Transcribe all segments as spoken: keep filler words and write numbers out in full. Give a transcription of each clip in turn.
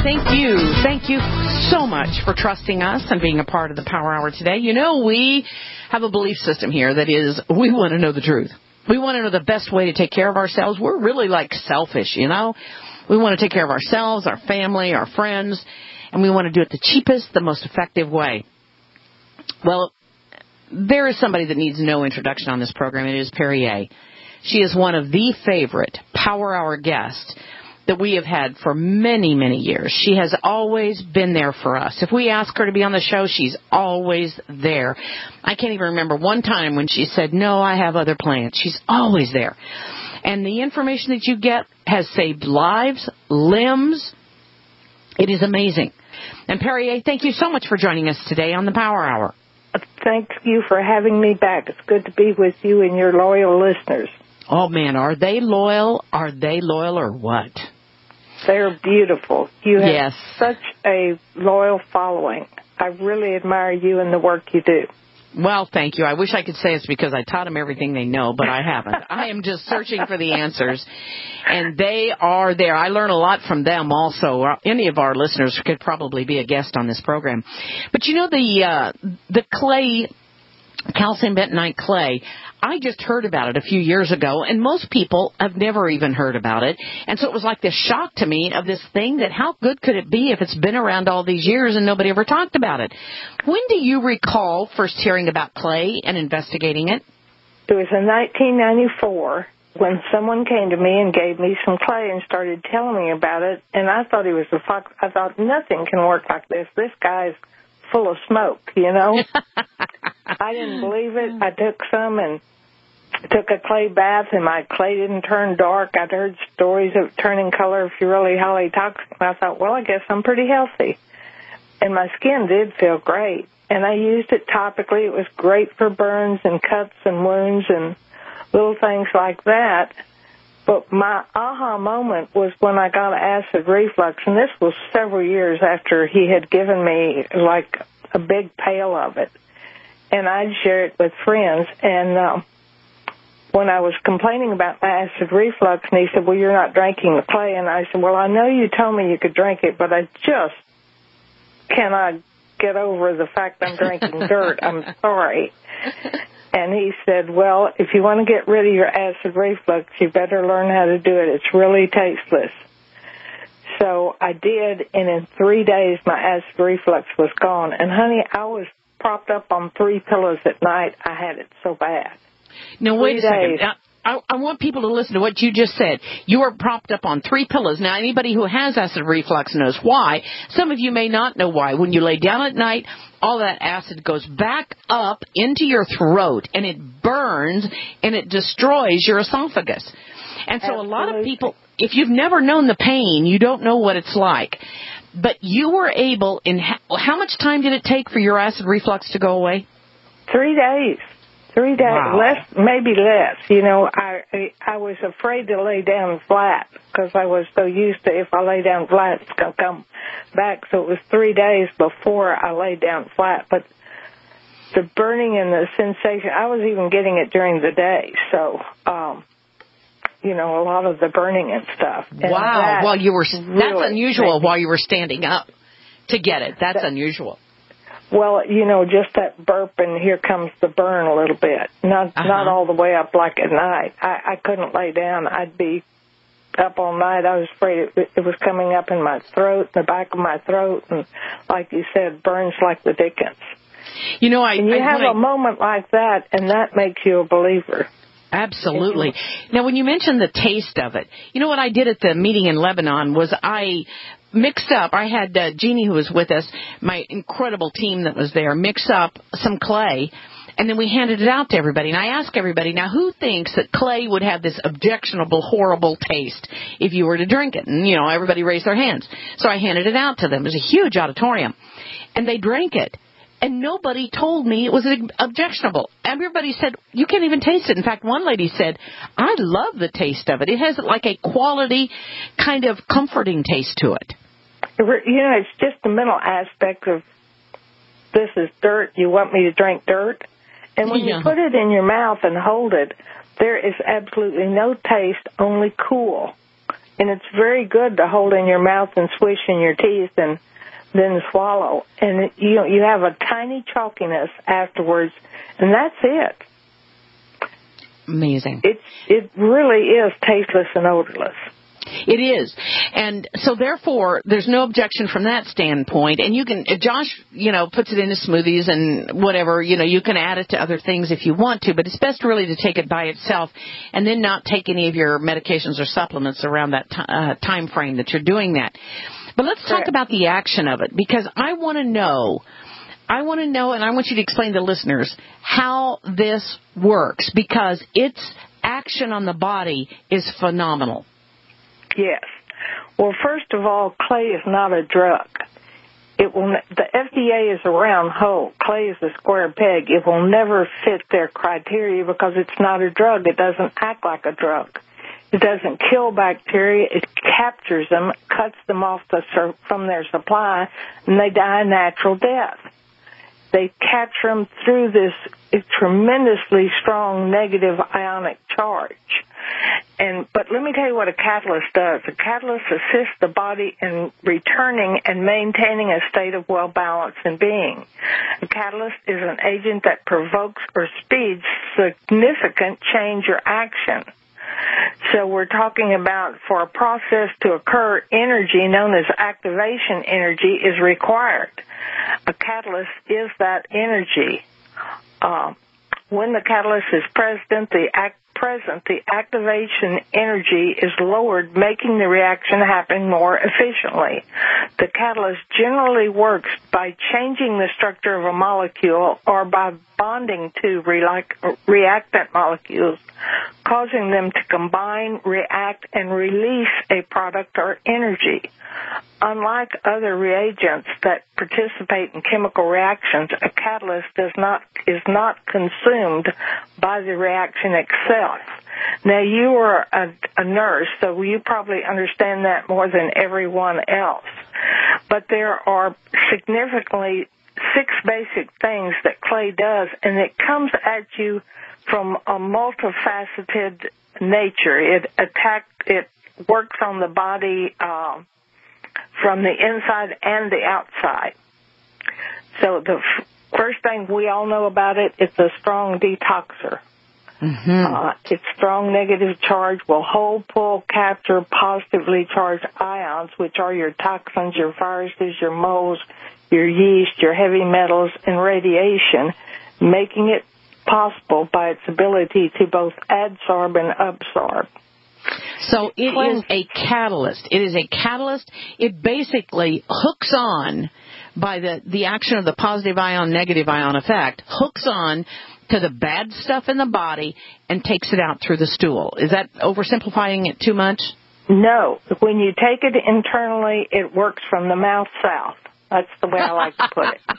thank you. Thank you so much for trusting us and being a part of the Power Hour today. You know, we have a belief system here that is, we want to know the truth. We want to know the best way to take care of ourselves. We're really like selfish, you know. We want to take care of ourselves, our family, our friends, and we want to do it the cheapest, the most effective way. Well, there is somebody that needs no introduction on this program. It is Perrier. She is one of the favorite Power Hour guests that we have had for many, many years. She has always been there for us. If we ask her to be on the show, she's always there. I can't even remember one time when she said, no, I have other plans. She's always there. And the information that you get has saved lives, limbs. It is amazing. And Perrier, thank you so much for joining us today on the Power Hour. Thank you for having me back. It's good to be with you and your loyal listeners. Oh, man, are they loyal? Are they loyal or what? They're beautiful. You have yes. such a loyal following. I really admire you and the work you do. Well, thank you. I wish I could say it's because I taught them everything they know, but I haven't. I am just searching for the answers, and they are there. I learn a lot from them also. Any of our listeners could probably be a guest on this program. But you know, the uh, the clay, calcium bentonite clay, I just heard about it a few years ago, and most people have never even heard about it. And so it was like this shock to me of this thing that how good could it be if it's been around all these years and nobody ever talked about it? When do you recall first hearing about clay and investigating it? It was in nineteen ninety-four when someone came to me and gave me some clay and started telling me about it, and I thought he was a fox. I thought, nothing can work like this. This guy's full of smoke, you know? I didn't believe it. I took some and took a clay bath, and my clay didn't turn dark. I'd heard stories of turning color if you're really highly toxic. And I thought, well, I guess I'm pretty healthy. And my skin did feel great. And I used it topically. It was great for burns and cuts and wounds and little things like that. But my aha moment was when I got acid reflux, and this was several years after he had given me, like, a big pail of it. And I'd share it with friends. And uh, when I was complaining about my acid reflux, and he said, well, you're not drinking the clay. And I said, well, I know you told me you could drink it, but I just cannot get over the fact I'm drinking dirt. I'm sorry. And he said, well, if you want to get rid of your acid reflux, you better learn how to do it. It's really tasteless. So I did, and in three days, my acid reflux was gone. And, honey, I was propped up on three pillows at night. I had it so bad. Now, wait three a second. days. Now, I, I want people to listen to what you just said. You were propped up on three pillows. Now, anybody who has acid reflux knows why. Some of you may not know why. When you lay down at night, all that acid goes back up into your throat, and it burns, and it destroys your esophagus. And so Absolutely. A lot of people, if you've never known the pain, you don't know what it's like. But you were able, in how much time did it take for your acid reflux to go away? Three days. Three days, wow. less, maybe less. You know, I, I I was afraid to lay down flat because I was so used to if I lay down flat, it's going to come back. So it was three days before I laid down flat. But the burning and the sensation, I was even getting it during the day. So, um, you know, a lot of the burning and stuff. And wow. Well, you were, really that's unusual while you were standing up to get it. That's that, unusual. Well, you know, just that burp and here comes the burn a little bit. Not uh-huh. not all the way up like at night. I, I couldn't lay down. I'd be up all night. I was afraid it, it was coming up in my throat, the back of my throat, and like you said, burns like the dickens. You know, I... And you I, have a I, moment like that, and that makes you a believer. Absolutely. Now, when you mentioned the taste of it, you know what I did at the meeting in Lebanon was I... mixed up, I had uh, Jeannie, who was with us, my incredible team that was there, mix up some clay, and then we handed it out to everybody. And I asked everybody, now, who thinks that clay would have this objectionable, horrible taste if you were to drink it? And, you know, everybody raised their hands. So I handed it out to them. It was a huge auditorium. And they drank it. And nobody told me it was objectionable. Everybody said, you can't even taste it. In fact, one lady said, I love the taste of it. It has like a quality kind of comforting taste to it. You know, it's just the mental aspect of this is dirt. You want me to drink dirt? And when yeah. you put it in your mouth and hold it, there is absolutely no taste, only cool. and it's very good to hold in your mouth and swish in your teeth and then swallow. And it, you you have a tiny chalkiness afterwards, and that's it. Amazing. It it really is tasteless and odorless. It is. And so therefore, there's no objection from that standpoint. And you can, Josh, you know, puts it into smoothies and whatever, you know, you can add it to other things if you want to, but it's best really to take it by itself and then not take any of your medications or supplements around that t- uh, time frame that you're doing that. But let's talk Correct. about the action of it, because I want to know, I want to know, and I want you to explain to listeners how this works, because its action on the body is phenomenal. Yes. Well, first of all, clay is not a drug. It will. The F D A is a round hole. Clay is a square peg. It will never fit their criteria because it's not a drug. It doesn't act like a drug. It doesn't kill bacteria. It captures them, cuts them off the, from their supply, and they die a natural death. They capture them through this tremendously strong negative ionic charge. And but let me tell you what a catalyst does. A catalyst assists the body in returning and maintaining a state of well balance and being. A catalyst is an agent that provokes or speeds significant change or action. So we're talking about, for a process to occur, energy known as activation energy is required. A catalyst is that energy. Uh, when the catalyst is present, the act present, the activation energy is lowered, making the reaction happen more efficiently. The catalyst generally works by changing the structure of a molecule or by bonding to reactant molecules, causing them to combine, react, and release a product or energy. Unlike other reagents that participate in chemical reactions, a catalyst does not is not consumed by the reaction itself. Now, you are a, a nurse, so you probably understand that more than everyone else. But there are significantly six basic things that clay does, and it comes at you from a multifaceted nature. It attack it works on the body uh, from the inside and the outside. So the f- first thing we all know about it, it's a strong detoxer. Mm-hmm. Uh, its strong negative charge will hold, pull, capture positively charged ions, which are your toxins, your viruses, your molds, your yeast, your heavy metals, and radiation, making it possible by its ability to both adsorb and absorb. So it is a catalyst. It is a catalyst. It basically hooks on by the, the action of the positive ion, negative ion effect, hooks on to the bad stuff in the body and takes it out through the stool. Is that oversimplifying it too much? No. When you take it internally, it works from the mouth south. That's the way I like to put it.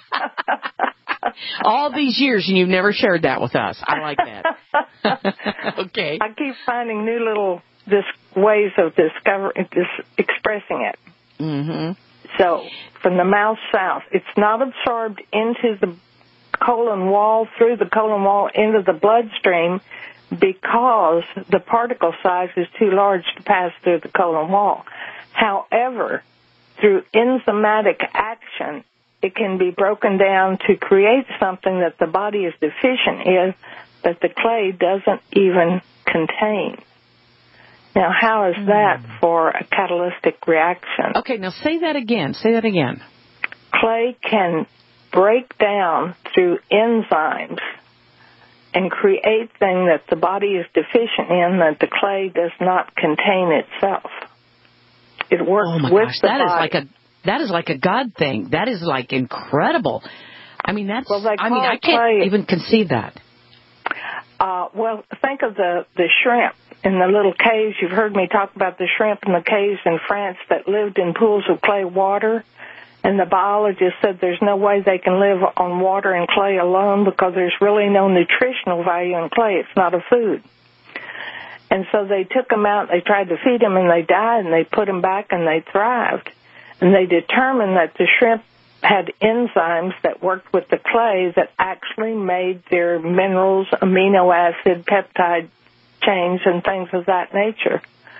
All these years, and you've never shared that with us. I like that. Okay. I keep finding new little dis- ways of discovering, dis- expressing it. Mm-hmm. So, from the mouth south, it's not absorbed into the colon wall, through the colon wall, into the bloodstream, because the particle size is too large to pass through the colon wall. However, through enzymatic action, it can be broken down to create something that the body is deficient in, that the clay doesn't even contain. Now, how is that for a catalytic reaction? Okay, now say that again. Say that again. Clay can break down through enzymes and create things that the body is deficient in that the clay does not contain itself. It works oh my with gosh, the that body. Is like a, that is like a God thing. That is like incredible. I mean, that's, well, I mean, I can't clay, even conceive that. Uh, well, think of the, the shrimp in the little caves. You've heard me talk about the shrimp in the caves in France that lived in pools of clay water. And the biologist said there's no way they can live on water and clay alone because there's really no nutritional value in clay. It's not a food. And so they took them out, they tried to feed them, and they died, and they put them back, and they thrived. And they determined that the shrimp had enzymes that worked with the clay that actually made their minerals, amino acid, peptide chains, and things of that nature.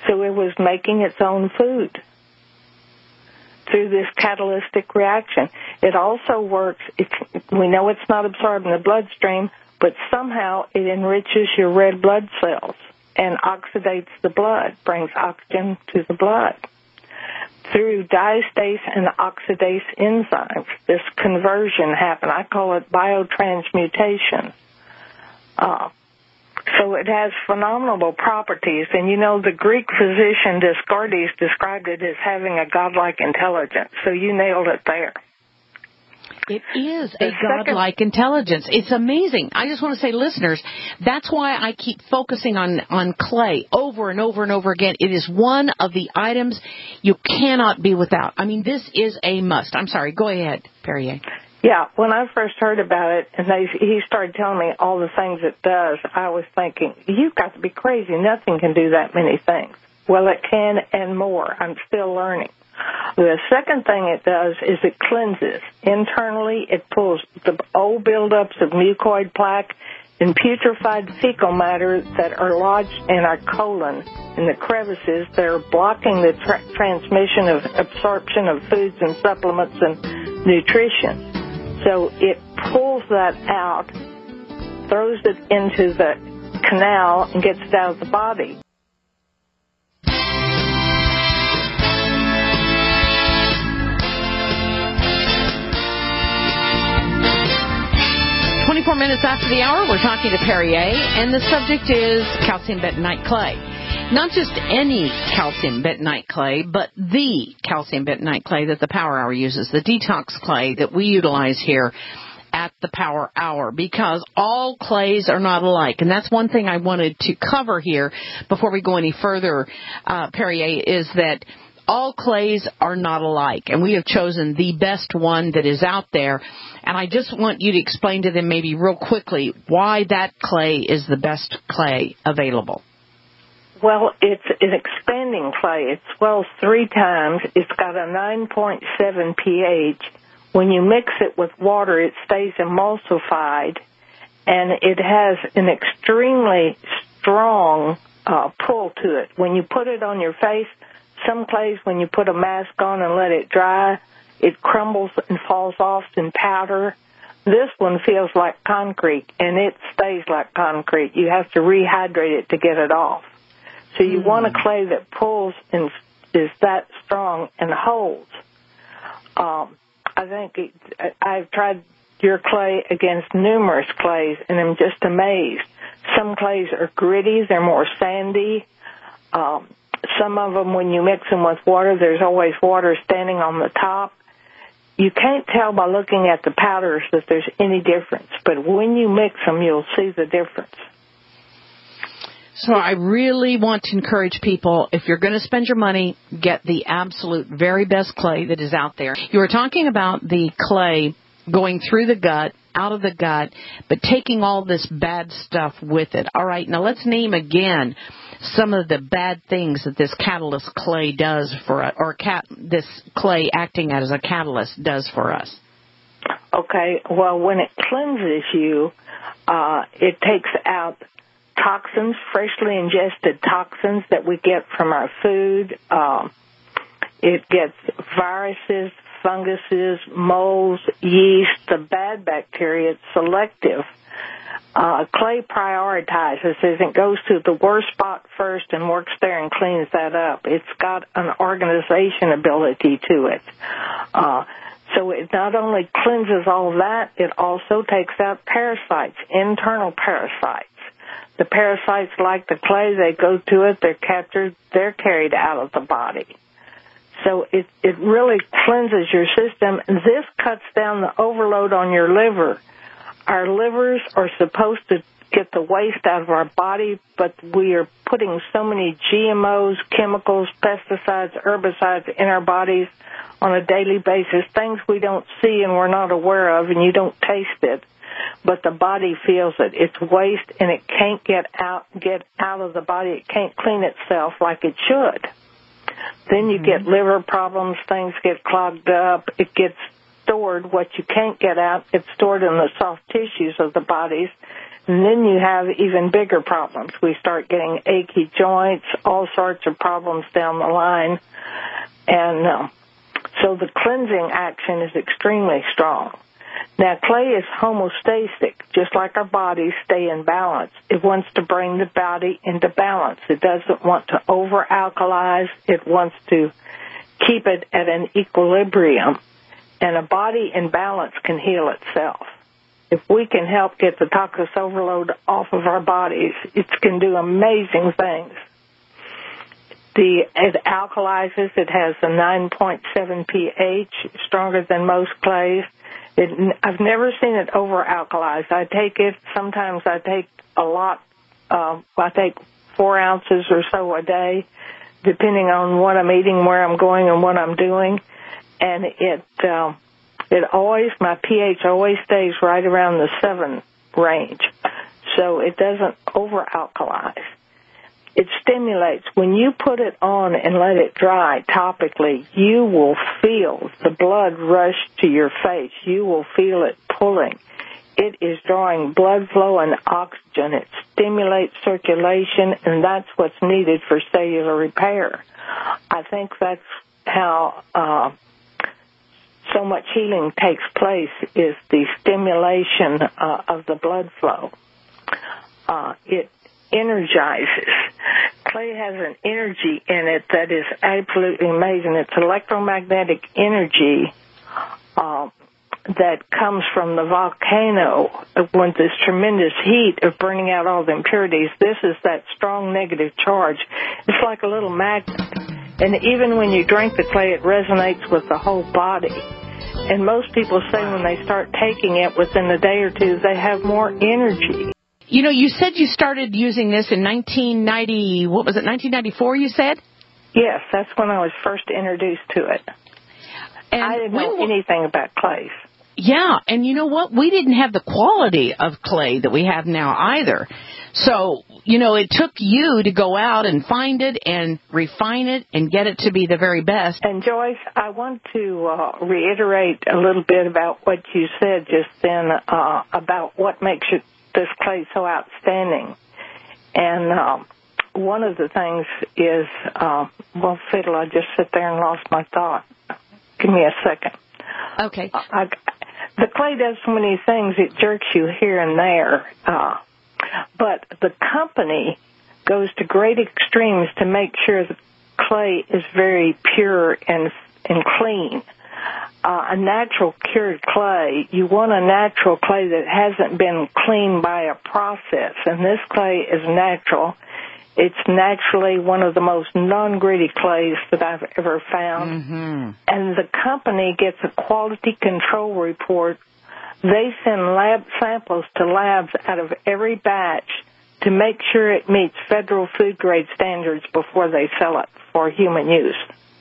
So it was making its own food through this catalytic reaction. It also works, it, we know it's not absorbed in the bloodstream, but somehow it enriches your red blood cells and oxidates the blood, brings oxygen to the blood. Through diastase and oxidase enzymes, this conversion happened. I call it biotransmutation. Uh, so it has phenomenal properties. And, you know, the Greek physician Dioscorides described it as having a godlike intelligence. So you nailed it there. It is a godlike intelligence. It's amazing. I just want to say, listeners, that's why I keep focusing on, on clay over and over and over again. It is one of the items you cannot be without. I mean, this is a must. I'm sorry. Go ahead, Perrier. Yeah, when I first heard about it, and they, he started telling me all the things it does, I was thinking, you've got to be crazy. Nothing can do that many things. Well, it can and more. I'm still learning. The second thing it does is it cleanses. Internally, it pulls the old buildups of mucoid plaque and putrefied fecal matter that are lodged in our colon, in the crevices that are blocking the tra- transmission of absorption of foods and supplements and nutrition. So it pulls that out, throws it into the canal, and gets it out of the body. twenty-four minutes after the hour, we're talking to Perrier, and the subject is calcium bentonite clay. Not just any calcium bentonite clay, but the calcium bentonite clay that the Power Hour uses, the detox clay that we utilize here at the Power Hour, because all clays are not alike. And that's one thing I wanted to cover here before we go any further, uh, Perrier, is that all clays are not alike, and we have chosen the best one that is out there. And I just want you to explain to them maybe real quickly why that clay is the best clay available. Well, it's an expanding clay. It swells three times. It's got a nine point seven pH. When you mix it with water, it stays emulsified, and it has an extremely strong uh, pull to it. When you put it on your face, some clays, when you put a mask on and let it dry, it crumbles and falls off in powder. This one feels like concrete, and it stays like concrete. You have to rehydrate it to get it off. So you mm. want a clay that pulls and is that strong and holds. Um, I think it, I've tried your clay against numerous clays, and I'm just amazed. Some clays are gritty. They're more sandy. Um, some of them, when you mix them with water, there's always water standing on the top. You can't tell by looking at the powders that there's any difference, but when you mix them, you'll see the difference. So I really want to encourage people, if you're going to spend your money, get the absolute very best clay that is out there. You were talking about the clay going through the gut, out of the gut, but taking all this bad stuff with it. All right, now let's name again some of the bad things that this catalyst clay does for us, or cat, this clay acting as a catalyst does for us. Okay, well, when it cleanses you, uh, it takes out toxins, freshly ingested toxins that we get from our food. Um, it gets viruses, funguses, molds, yeast, the bad bacteria. It's selective. Uh, clay prioritizes as it goes to the worst spot first and works there and cleans that up. It's got an organization ability to it. Uh, so it not only cleanses all that, it also takes out parasites, internal parasites. The parasites like the clay, they go to it, they're captured, they're carried out of the body. So it, it really cleanses your system. This cuts down the overload on your liver. Our livers are supposed to get the waste out of our body, but we are putting so many G M Os, chemicals, pesticides, herbicides in our bodies on a daily basis, things we don't see and we're not aware of, and you don't taste it, but the body feels it. It's waste, and it can't get out, get out of the body. It can't clean itself like it should. Then you mm-hmm. get liver problems, things get clogged up, it gets stored. What you can't get out, it's stored in the soft tissues of the bodies. And then you have even bigger problems. We start getting achy joints, all sorts of problems down the line. And uh, so the cleansing action is extremely strong. Now, clay is homeostatic, just like our bodies stay in balance. It wants to bring the body into balance. It doesn't want to over-alkalize. It wants to keep it at an equilibrium. And a body in balance can heal itself. If we can help get the toxin overload off of our bodies, it can do amazing things. The, it alkalizes. It has a nine point seven pH, stronger than most clays. It, I've never seen it over-alkalize. I take it, sometimes I take a lot, uh, I take four ounces or so a day, depending on what I'm eating, where I'm going, and what I'm doing. And it, uh, it always, my pH always stays right around the seven range. So it doesn't over-alkalize. It stimulates. When you put it on and let it dry topically, you will feel the blood rush to your face. You will feel it pulling. It is drawing blood flow and oxygen. It stimulates circulation, and that's what's needed for cellular repair. I think that's how uh, so much healing takes place, is the stimulation uh, of the blood flow. Uh, it energizes. Clay has an energy in it that is absolutely amazing. It's electromagnetic energy uh, that comes from the volcano with this tremendous heat of burning out all the impurities. This is that strong negative charge. It's like a little magnet. And even when you drink the clay, it resonates with the whole body. And most people say when they start taking it within a day or two, they have more energy. You know, you said you started using this in nineteen ninety, what was it, nineteen ninety-four you said? Yes, that's when I was first introduced to it. And I didn't know when, anything about clays. Yeah, and you know what? We didn't have the quality of clay that we have now either. So, you know, it took you to go out and find it and refine it and get it to be the very best. And Joyce, I want to uh, reiterate a little bit about what you said just then uh, about what makes it this clay so outstanding. And uh, one of the things is, uh, well, fiddle, I just sit there and lost my thought. Give me a second. Okay. Uh, I, the clay does so many things, it jerks you here and there. Uh, but the company goes to great extremes to make sure the clay is very pure and, and clean. Uh, a natural cured clay, you want a natural clay that hasn't been cleaned by a process, and this clay is natural. It's naturally one of the most non-gritty clays that I've ever found. Mm-hmm. And the company gets a quality control report. They send lab samples to labs out of every batch to make sure it meets federal food grade standards before they sell it for human use.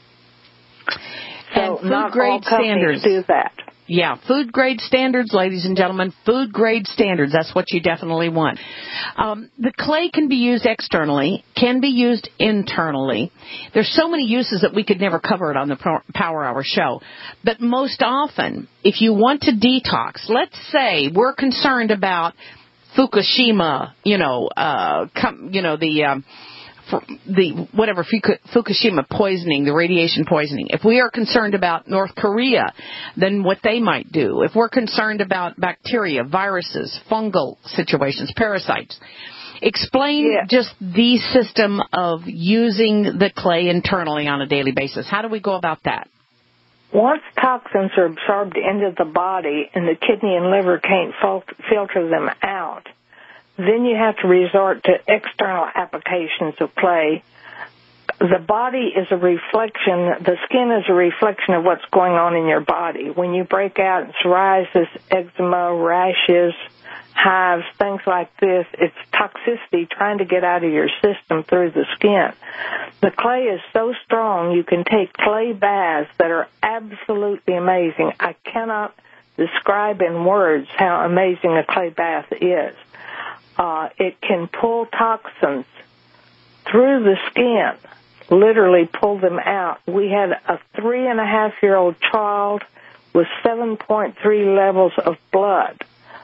And So food not grade all companies standards do that. Yeah, food grade standards, ladies and gentlemen, food grade standards. That's what you definitely want. Um, the clay can be used externally, can be used internally. There's so many uses that we could never cover it on the Power Hour show. But most often, if you want to detox, let's say we're concerned about Fukushima, you know, uh, com, you know, the, um, the whatever Fukushima poisoning, the radiation poisoning. If we are concerned about North Korea, then what they might do. If we're concerned about bacteria, viruses, fungal situations, parasites, explain yeah. just the system of using the clay internally on a daily basis. How do we go about that? Once toxins are absorbed into the body and the kidney and liver can't filter them out, then you have to resort to external applications of clay. The body is a reflection, the skin is a reflection of what's going on in your body. When you break out in psoriasis, eczema, rashes, hives, things like this, it's toxicity trying to get out of your system through the skin. The clay is so strong, you can take clay baths that are absolutely amazing. I cannot describe in words how amazing a clay bath is. Uh, it can pull toxins through the skin, literally pull them out. We had a three and a half year old child with seven point three levels of blood.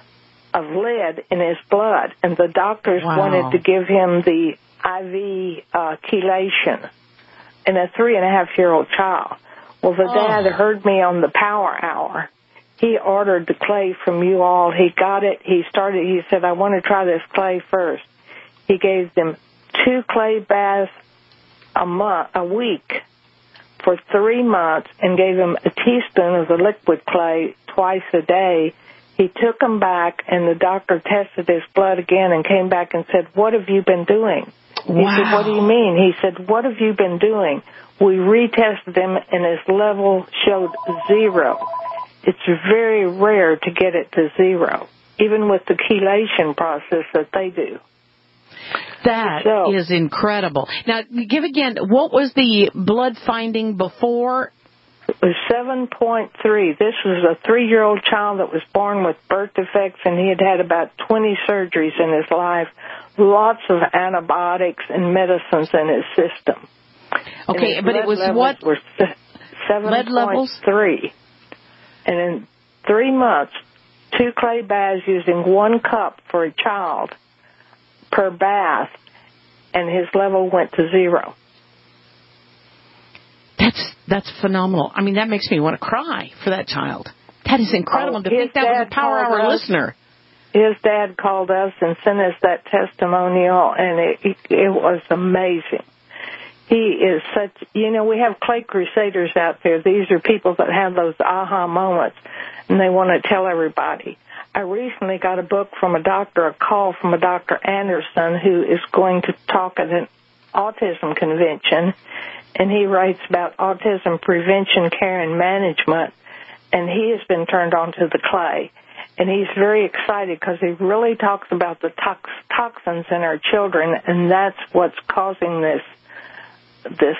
of lead in his blood, and the doctors wow. wanted to give him the I V uh, chelation in a three-and-a-half-year-old child. Well, the oh. dad heard me on the Power Hour. He ordered the clay from you all. He got it. He started. He said, I want to try this clay first. He gave them two clay baths a month, a week for three months and gave them a teaspoon of the liquid clay twice a day. He took them back, and the doctor tested his blood again and came back and said, what have you been doing? He wow. said, what do you mean? He said, what have you been doing? We retested him, and his level showed zero. It's very rare to get it to zero, even with the chelation process that they do. That so, is incredible. Now, give again, what was the blood finding before? It was seven point three. This was a three-year-old child that was born with birth defects, and he had had about twenty surgeries in his life, lots of antibiotics and medicines in his system. Okay, but it was what? Were seven point three. And in three months, two clay baths using one cup for a child per bath, and his level went to zero. That's that's phenomenal. I mean, that makes me want to cry for that child. That is incredible. Oh, to think that was a Power Hour us, listener. His dad called us and sent us that testimonial, and it, it, it was amazing. He is such, you know, we have clay crusaders out there. These are people that have those aha moments, and they want to tell everybody. I recently got a book from a doctor, a call from a Doctor Anderson, who is going to talk at an autism convention, and he writes about autism prevention, care, and management, and he has been turned on to the clay. And he's very excited because he really talks about the tox- toxins in our children, and that's what's causing this this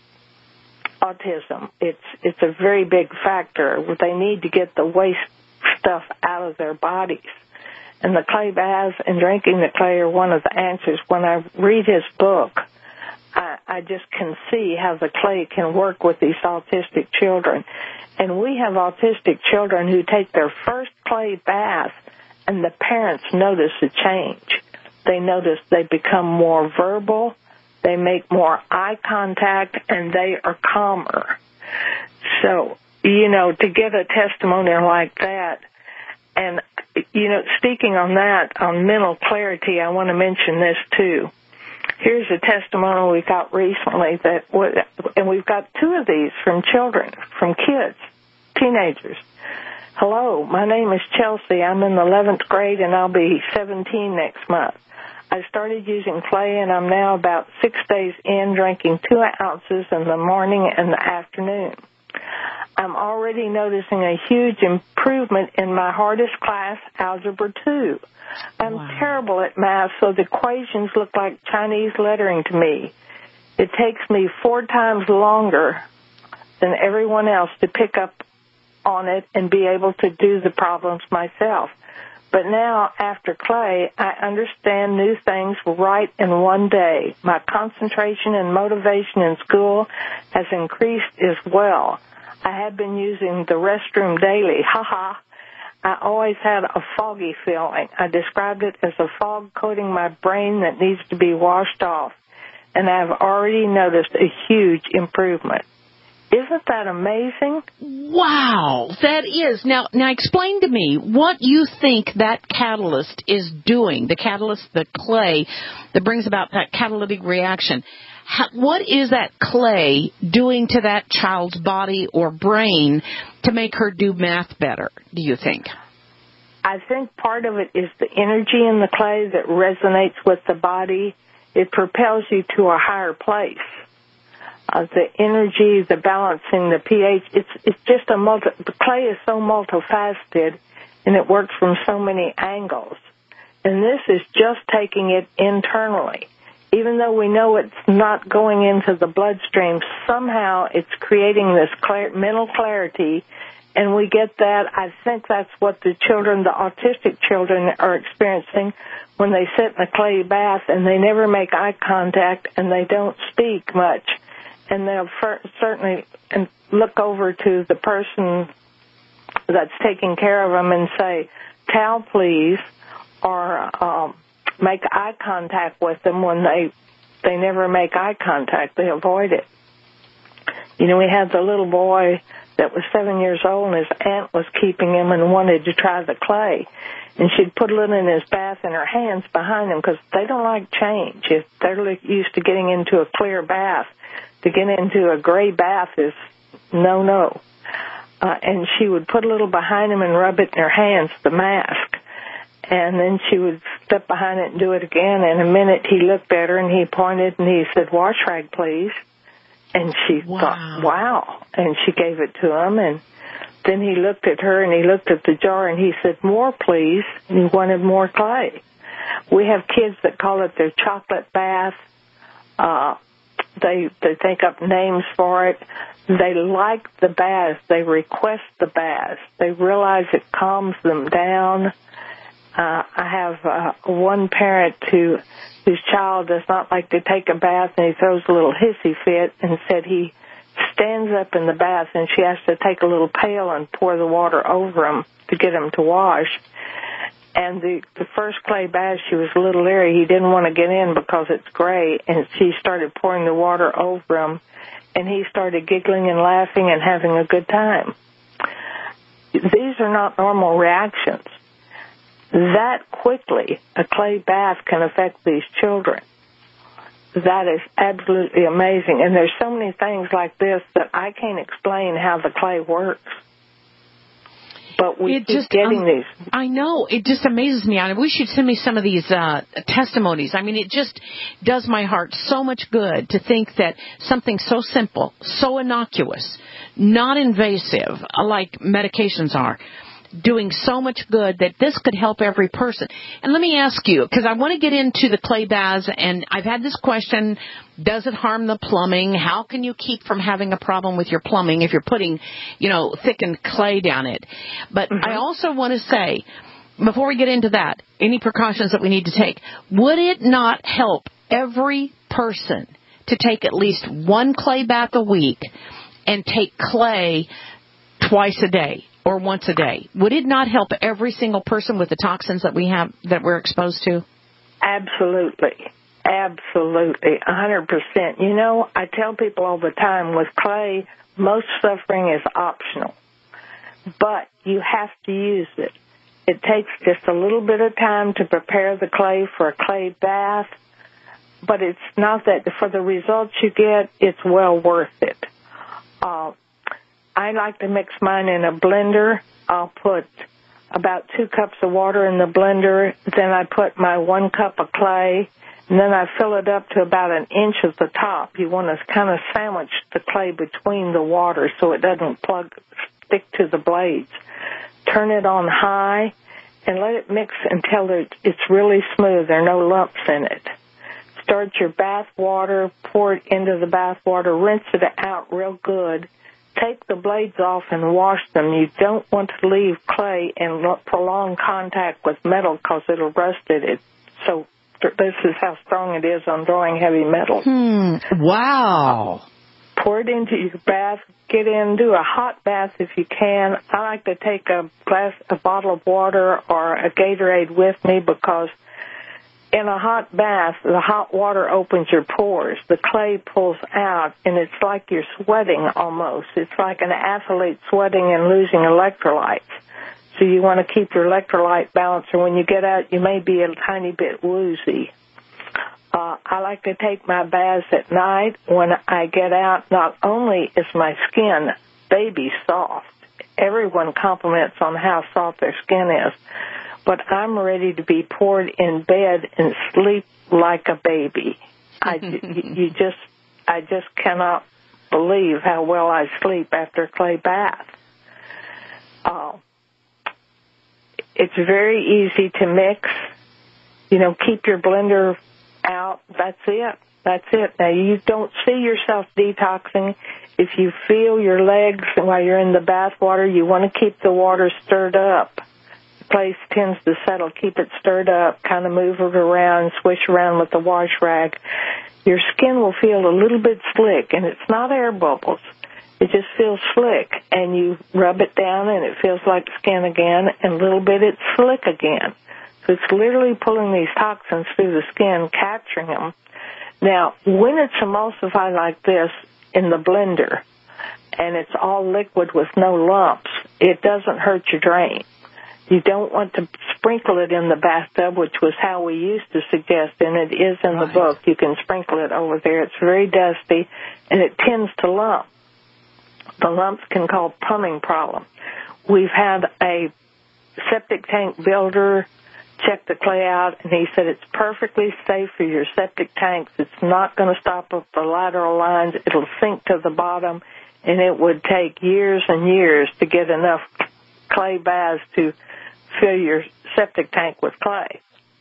autism. It's it's a very big factor. They need to get the waste stuff out of their bodies. And the clay baths and drinking the clay are one of the answers. When I read his book, I, I just can see how the clay can work with these autistic children. And we have autistic children who take their first clay bath, and the parents notice a change. They notice they become more verbal, they make more eye contact, and they are calmer. So, you know, to get a testimonial like that, and, you know, speaking on that, on mental clarity, I want to mention this, too. Here's a testimonial we got recently, that, and we've got two of these from children, from kids, teenagers. Hello, my name is Chelsea. I'm in the eleventh grade, and I'll be seventeen next month. I started using clay, and I'm now about six days in, drinking two ounces in the morning and the afternoon. I'm already noticing a huge improvement in my hardest class, Algebra two. I'm wow. terrible at math, so the equations look like Chinese lettering to me. It takes me four times longer than everyone else to pick up on it and be able to do the problems myself. But now, after clay, I understand new things right in one day. My concentration and motivation in school has increased as well. I have been using the restroom daily. Ha ha. I always had a foggy feeling. I described it as a fog coating my brain that needs to be washed off. And I've already noticed a huge improvement. Isn't that amazing? Wow, that is. Now, now explain to me what you think that catalyst is doing, the catalyst, the clay, that brings about that catalytic reaction. How, what is that clay doing to that child's body or brain to make her do math better, do you think? I think part of it is the energy in the clay that resonates with the body. It propels you to a higher place. Uh, the energy, the balancing, the pH, it's it's just a multi, the clay is so multifaceted, and it works from so many angles. And this is just taking it internally. Even though we know it's not going into the bloodstream, somehow it's creating this clar- mental clarity, and we get that. I think that's what the children, the autistic children, are experiencing when they sit in a clay bath and they never make eye contact and they don't speak much. And they'll fer- certainly look over to the person that's taking care of them and say, towel, please, or um, make eye contact with them when they they never make eye contact. They avoid it. You know, we had the little boy that was seven years old, and his aunt was keeping him and wanted to try the clay. And she'd put it in his bath in her hands behind him because they don't like change. If they're used to getting into a clear bath, to get into a gray bath is no-no. Uh, and she would put a little behind him and rub it in her hands, the mask. And then she would step behind it and do it again. In a minute, he looked at her, and he pointed, and he said, "Wash rag, please." And she wow. thought, wow. And she gave it to him, and then he looked at her, and he looked at the jar, and he said, "More, please." And he wanted more clay. We have kids that call it their chocolate bath. Uh, they they think up names for it. They like the baths. They request the baths. They realize it calms them down. Uh, I have uh, one parent who whose child does not like to take a bath, and he throws a little hissy fit, and said he stands up in the bath, and she has to take a little pail and pour the water over him to get him to wash. And the, the first clay bath, she was a little leery. He didn't want to get in because it's gray, and she started pouring the water over him, and he started giggling and laughing and having a good time. These are not normal reactions. That quickly, a clay bath can affect these children. That is absolutely amazing. And there's so many things like this that I can't explain how the clay works. But we it keep just, getting um, these. I know. It just amazes me. I wish you'd send me some of these uh, testimonies. I mean, it just does my heart so much good to think that something so simple, so innocuous, not invasive, like medications are, doing so much good that this could help every person. And let me ask you, because I want to get into the clay baths, and I've had this question, does it harm the plumbing? How can you keep from having a problem with your plumbing if you're putting, you know, thickened clay down it? But mm-hmm. I also want to say, before we get into that, any precautions that we need to take, would it not help every person to take at least one clay bath a week and take clay twice a day? Or once a day? Would it not help every single person with the toxins that we have, that we're exposed to? Absolutely. Absolutely. A hundred percent. You know, I tell people all the time, with clay, most suffering is optional. But you have to use it. It takes just a little bit of time to prepare the clay for a clay bath. But it's not that for the results you get, it's well worth it. Uh, I like to mix mine in a blender. I'll put about two cups of water in the blender. Then I put my one cup of clay, and then I fill it up to about an inch at the top. You want to kind of sandwich the clay between the water so it doesn't plug, stick to the blades. Turn it on high and let it mix until it's really smooth. There are no lumps in it. Start your bath water, pour it into the bath water, rinse it out real good. Take the blades off and wash them. You don't want to leave clay in prolonged contact with metal because it'll rust it. it. So this is how strong it is on drawing heavy metal. Hmm. Wow. Pour it into your bath. Get in. Do a hot bath if you can. I like to take a glass, a bottle of water or a Gatorade with me because in a hot bath, the hot water opens your pores. The clay pulls out, and it's like you're sweating almost. It's like an athlete sweating and losing electrolytes. So you want to keep your electrolyte balance, or when you get out, you may be a tiny bit woozy. Uh, I like to take my baths at night. When I get out, not only is my skin baby soft, everyone compliments on how soft their skin is, but I'm ready to be poured in bed and sleep like a baby. I, you just, I just cannot believe how well I sleep after a clay bath. Uh, it's very easy to mix. You know, keep your blender out. That's it. That's it. Now, you don't see yourself detoxing. If you feel your legs while you're in the bath water, you want to keep the water stirred up. Place tends to settle. Keep it stirred up, kind of move it around, swish around with the wash rag. Your skin will feel a little bit slick, and it's not air bubbles. It just feels slick, and you rub it down, and it feels like skin again, and a little bit it's slick again. So it's literally pulling these toxins through the skin, capturing them. Now, when it's emulsified like this in the blender, and it's all liquid with no lumps, it doesn't hurt your drain. You don't want to sprinkle it in the bathtub, which was how we used to suggest, and it is in right. the book. You can sprinkle it over there. It's very dusty, and it tends to lump. The lumps can cause plumbing problems. We've had a septic tank builder check the clay out, and he said it's perfectly safe for your septic tanks. It's not going to stop up the lateral lines. It'll sink to the bottom, and it would take years and years to get enough clay baths to fill your septic tank with clay.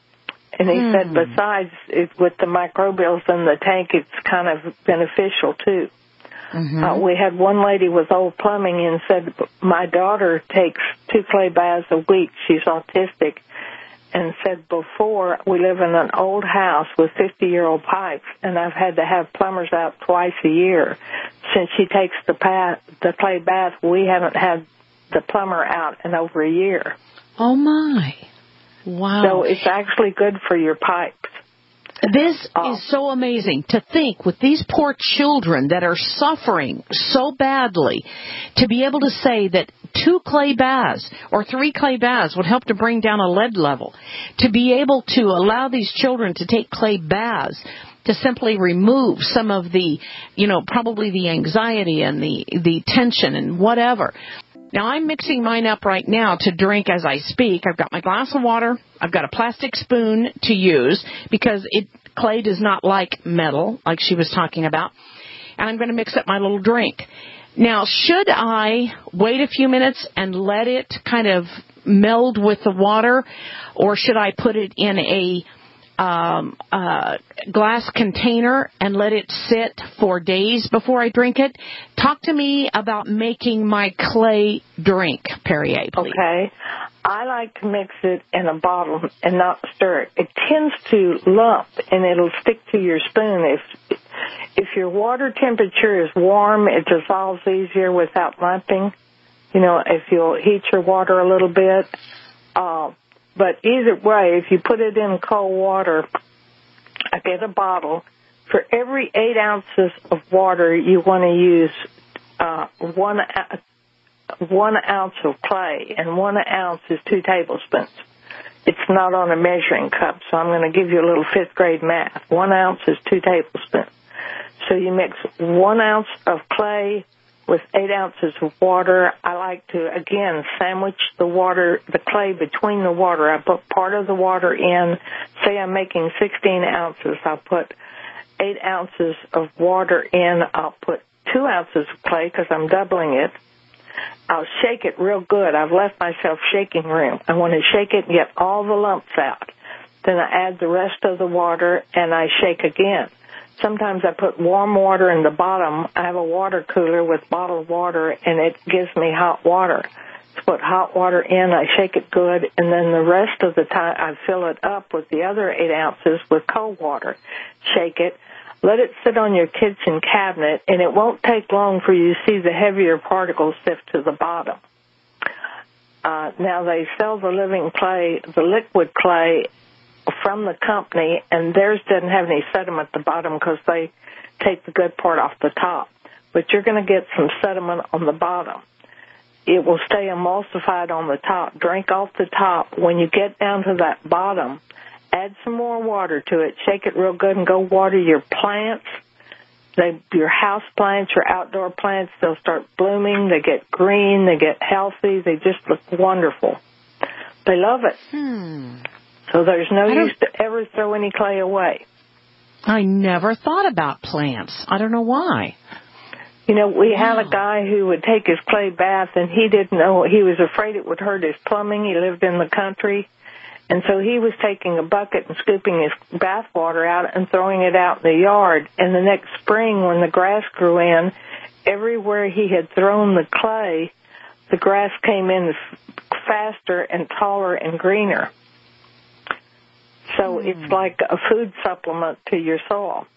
And he mm. said besides, it, with the microbials in the tank, it's kind of beneficial, too. Mm-hmm. Uh, we had one lady with old plumbing and said, my daughter takes two clay baths a week. She's autistic. And said before, we live in an old house with fifty-year-old pipes, and I've had to have plumbers out twice a year. Since she takes the, bath, the clay bath, we haven't had the plumber out in over a year. Oh, my. Wow. So it's actually good for your pipes. This oh. is so amazing to think with these poor children that are suffering so badly, to be able to say that two clay baths or three clay baths would help to bring down a lead level, to be able to allow these children to take clay baths to simply remove some of the, you know, probably the anxiety and the, the tension and whatever. Now, I'm mixing mine up right now to drink as I speak. I've got my glass of water. I've got a plastic spoon to use because it, clay does not like metal, like she was talking about. And I'm going to mix up my little drink. Now, should I wait a few minutes and let it kind of meld with the water, or should I put it in a um, uh, glass container and let it sit for days before I drink it? Talk to me about making my clay drink, Perrier, please. Okay. I like to mix it in a bottle and not stir it. It tends to lump, and it'll stick to your spoon. If if your water temperature is warm, it dissolves easier without lumping. You know, if you'll heat your water a little bit. Uh, but either way, if you put it in cold water, I get a bottle. For every eight ounces of water, you want to use uh, one one ounce of clay, and one ounce is two tablespoons. It's not on a measuring cup, so I'm going to give you a little fifth grade math. One ounce is two tablespoons. So you mix one ounce of clay with eight ounces of water. I like to, again, sandwich the water, the clay between the water. I put part of the water in. Say I'm making sixteen ounces. I'll put eight ounces of water in. I'll put two ounces of clay because I'm doubling it. I'll shake it real good. I've left myself shaking room. I want to shake it and get all the lumps out. Then I add the rest of the water, and I shake again. Sometimes I put warm water in the bottom. I have a water cooler with bottled water, and it gives me hot water. To put hot water in, I shake it good, and then the rest of the time I fill it up with the other eight ounces with cold water. Shake it. Let it sit on your kitchen cabinet, and it won't take long for you to see the heavier particles sift to the bottom. Uh, now, they sell the living clay, the liquid clay, from the company, and theirs doesn't have any sediment at the bottom because they take the good part off the top. But you're going to get some sediment on the bottom. It will stay emulsified on the top. Drink off the top. When you get down to that bottom, add some more water to it. Shake it real good and go water your plants. They, your house plants, your outdoor plants, they'll start blooming. They get green. They get healthy. They just look wonderful. They love it. Hmm. So there's no use to ever throw any clay away. I never thought about plants. I don't know why. You know, we wow. had a guy who would take his clay bath, and he didn't know. He was afraid it would hurt his plumbing. He lived in the country. And so he was taking a bucket and scooping his bath water out and throwing it out in the yard. And the next spring, when the grass grew in, everywhere he had thrown the clay, the grass came in faster and taller and greener. So mm. it's like a food supplement to your soil.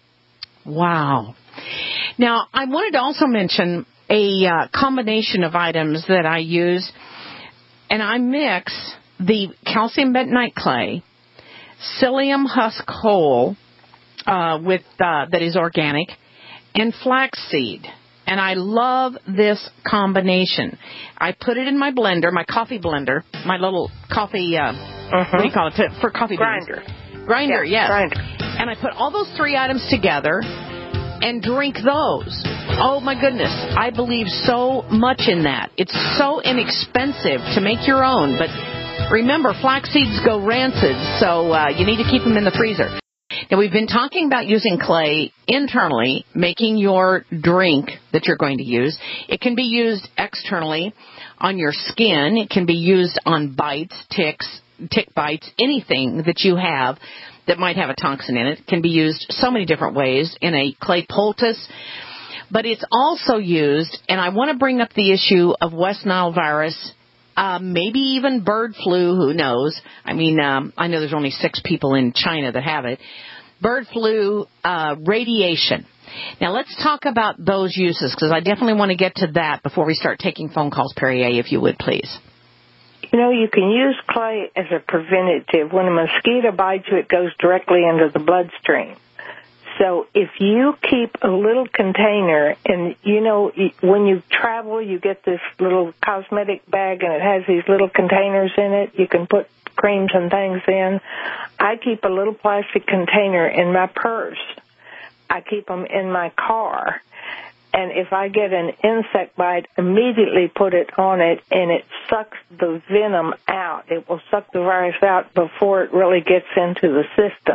Wow. Now, I wanted to also mention a uh, combination of items that I use, and I mix the calcium bentonite clay, psyllium husk coal uh, with uh, that is organic, and flaxseed. And I love this combination. I put it in my blender, my coffee blender, my little coffee, uh, uh-huh. what do you call it, for coffee Grinder. beans. Grinder, yeah, yes. Grinder. And I put all those three items together and drink those. Oh, my goodness. I believe so much in that. It's so inexpensive to make your own. But remember, flax seeds go rancid, so uh, you need to keep them in the freezer. Now, we've been talking about using clay internally, making your drink that you're going to use. It can be used externally on your skin. It can be used on bites, ticks, tick bites, anything that you have that might have a toxin in it. It can be used so many different ways in a clay poultice. But it's also used, and I want to bring up the issue of West Nile virus, uh, maybe even bird flu, who knows. I mean, um, I know there's only six people in China that have it. Bird flu, uh, radiation. Now, let's talk about those uses, because I definitely want to get to that before we start taking phone calls, Perry A., if you would, please. You know, you can use clay as a preventative. When a mosquito bites you, it goes directly into the bloodstream. So if you keep a little container, and, you know, when you travel, you get this little cosmetic bag, and it has these little containers in it. You can put creams and things in. I keep a little plastic container in my purse. I keep them in my car. And if I get an insect bite, immediately put it on it, and it sucks the venom out. It will suck the virus out before it really gets into the system.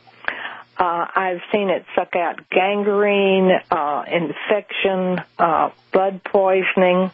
Uh, I've seen it suck out gangrene, uh, infection, uh, blood poisoning.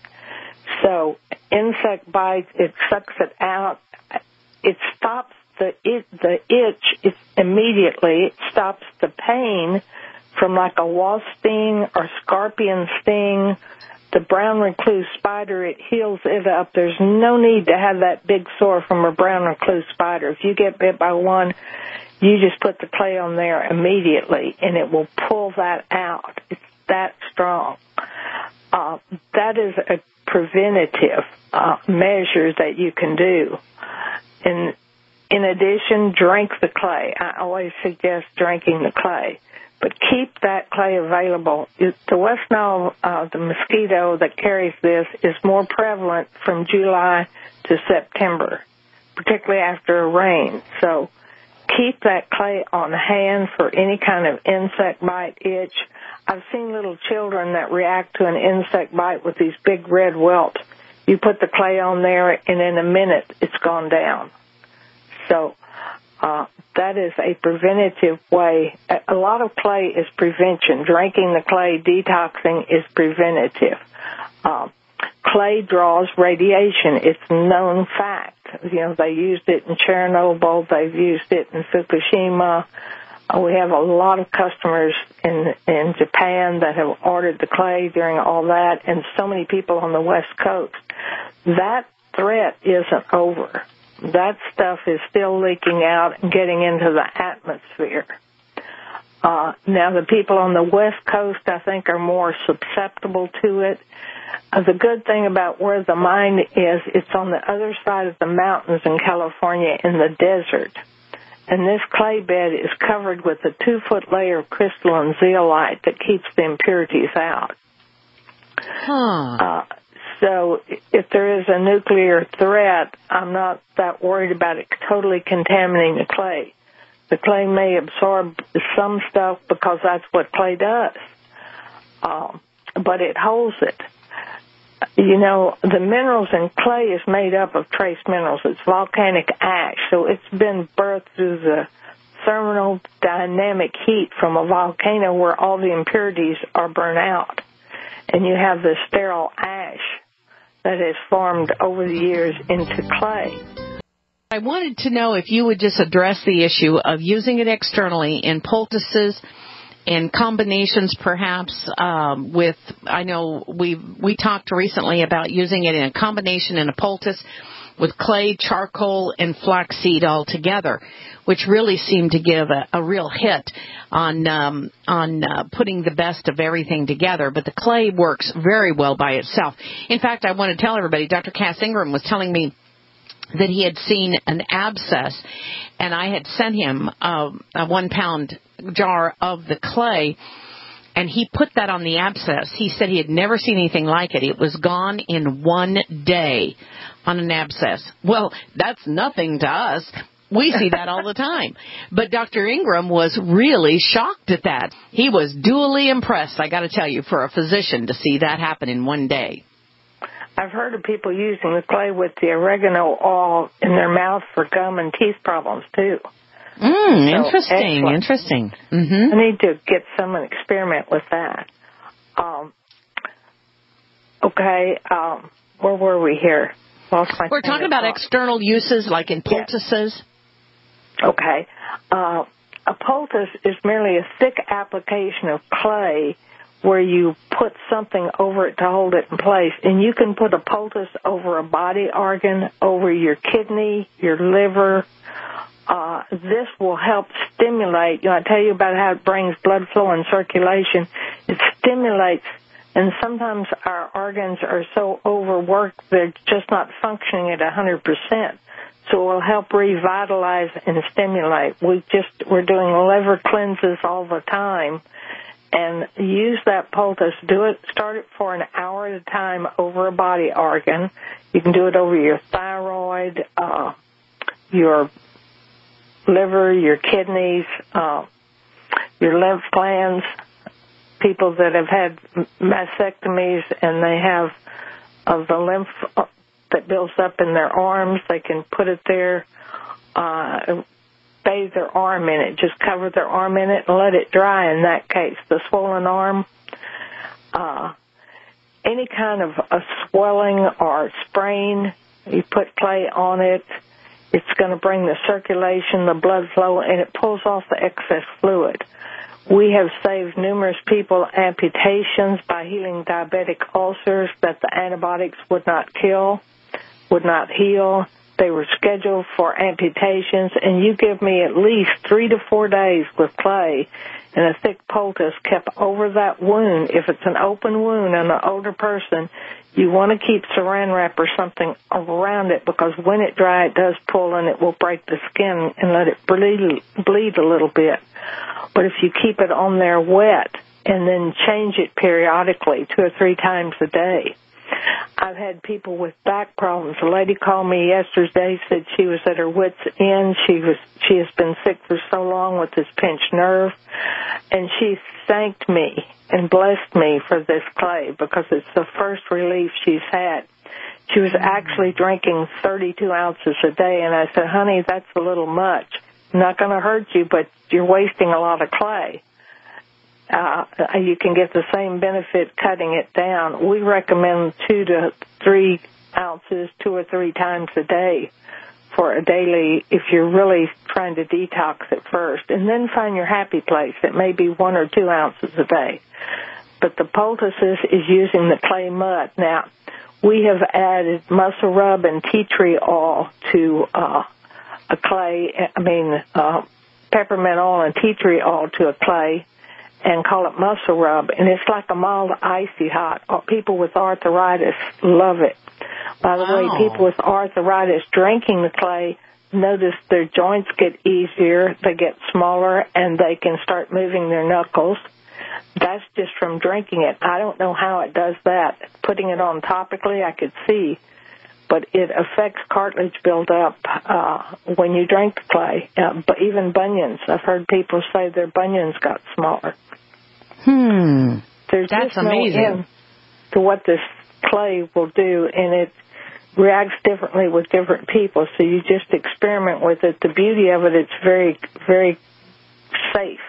So insect bites, it sucks it out. It stops the it, the itch it, immediately. It stops the pain from like a wasp sting or scorpion sting. The brown recluse spider, it heals it up. There's no need to have that big sore from a brown recluse spider. If you get bit by one, you just put the clay on there immediately, and it will pull that out. It's that strong. Uh, that is a preventative uh, measure that you can do. And in addition, drink the clay. I always suggest drinking the clay. But keep that clay available. The West Nile, uh, the mosquito that carries this, is more prevalent from July to September, particularly after a rain. So keep that clay on hand for any kind of insect bite, itch. I've seen little children that react to an insect bite with these big red welts. You put the clay on there, and in a minute, it's gone down. So uh, that is a preventative way. A lot of clay is prevention. Drinking the clay, detoxing is preventative. Uh, clay draws radiation. It's a known fact. You know, they used it in Chernobyl. They've used it in Fukushima. Uh, we have a lot of customers in in Japan that have ordered the clay during all that, and so many people on the West Coast. That threat isn't over. That stuff is still leaking out and getting into the atmosphere. Uh, now, the people on the West Coast, I think, are more susceptible to it. Uh, the good thing about where the mine is, it's on the other side of the mountains in California in the desert. And this clay bed is covered with a two-foot layer of crystalline zeolite that keeps the impurities out. Huh. Uh, so if there is a nuclear threat, I'm not that worried about it totally contaminating the clay. The clay may absorb some stuff because that's what clay does, um, but it holds it. You know, the minerals in clay is made up of trace minerals. It's volcanic ash, so it's been birthed through the thermodynamic heat from a volcano where all the impurities are burnt out. And you have the sterile ash that has formed over the years into clay. I wanted to know if you would just address the issue of using it externally in poultices and combinations, perhaps, um, with, I know we we talked recently about using it in a combination in a poultice with clay, charcoal, and flaxseed all together, which really seemed to give a, a real hit on um, on uh, putting the best of everything together. But the clay works very well by itself. In fact, I want to tell everybody, Doctor Cass Ingram was telling me that he had seen an abscess, and I had sent him uh, a one-pound jar of the clay, and he put that on the abscess. He said he had never seen anything like it. It was gone in one day on an abscess. Well, that's nothing to us. We see that all the time. But Doctor Ingram was really shocked at that. He was duly impressed, I got to tell you, for a physician to see that happen in one day. I've heard of people using the clay with the oregano oil in their mouth for gum and teeth problems, too. Mm, so, interesting, excellent. interesting. Mm-hmm. I need to get some and experiment with that. Um, okay, um, where were we here? Lost my We're talking about thought. external uses like in poultices. Yes. Okay. Uh, a poultice is merely a thick application of clay where you put something over it to hold it in place. And you can put a poultice over a body organ, over your kidney, your liver. Uh, this will help stimulate. You know, I tell you about how it brings blood flow and circulation. It stimulates, and sometimes our organs are so overworked they're just not functioning at one hundred percent. So it will help revitalize and stimulate. We just, we're doing liver cleanses all the time. And use that poultice. Do it, start it for an hour at a time over a body organ. You can do it over your thyroid, uh, your liver, your kidneys, uh, your lymph glands. People that have had mastectomies and they have uh, the lymph that builds up in their arms, they can put it there, uh, bathe their arm in it, just cover their arm in it and let it dry in that case. The swollen arm, uh, any kind of a swelling or sprain, you put clay on it, it's going to bring the circulation, the blood flow, and it pulls off the excess fluid. We have saved numerous people amputations by healing diabetic ulcers that the antibiotics would not kill, would not heal. They were scheduled for amputations, and you give me at least three to four days with clay and a thick poultice kept over that wound. If it's an open wound on an older person, you want to keep saran wrap or something around it because when it dries, it does pull and it will break the skin and let it bleed, bleed a little bit. But if you keep it on there wet and then change it periodically two or three times a day, I've had people with back problems. A lady called me yesterday, said she was at her wit's end. She was she has been sick for so long with this pinched nerve, and she thanked me and blessed me for this clay because it's the first relief she's had. She was actually drinking thirty-two ounces a day, and I said, honey, that's a little much. Not going to hurt you, but you're wasting a lot of clay. Uh, you can get the same benefit cutting it down. We recommend two to three ounces, two or three times a day for a daily, if you're really trying to detox at first. And then find your happy place. It may be one or two ounces a day. But the poultices is using the clay mud. Now, we have added muscle rub and tea tree oil to uh, a clay, I mean, uh, peppermint oil and tea tree oil to a clay, and call it muscle rub, and it's like a mild icy hot. People with arthritis love it. By the wow. way, people with arthritis drinking the clay notice their joints get easier, they get smaller, and they can start moving their knuckles. That's just from drinking it. I don't know how it does that. Putting it on topically, I could see, but it affects cartilage buildup uh, when you drink the clay. Uh, but even bunions, I've heard people say their bunions got smaller. Hmm. There's That's just amazing. no end to what this clay will do, and it reacts differently with different people. So you just experiment with it. The beauty of it, it's very, very safe.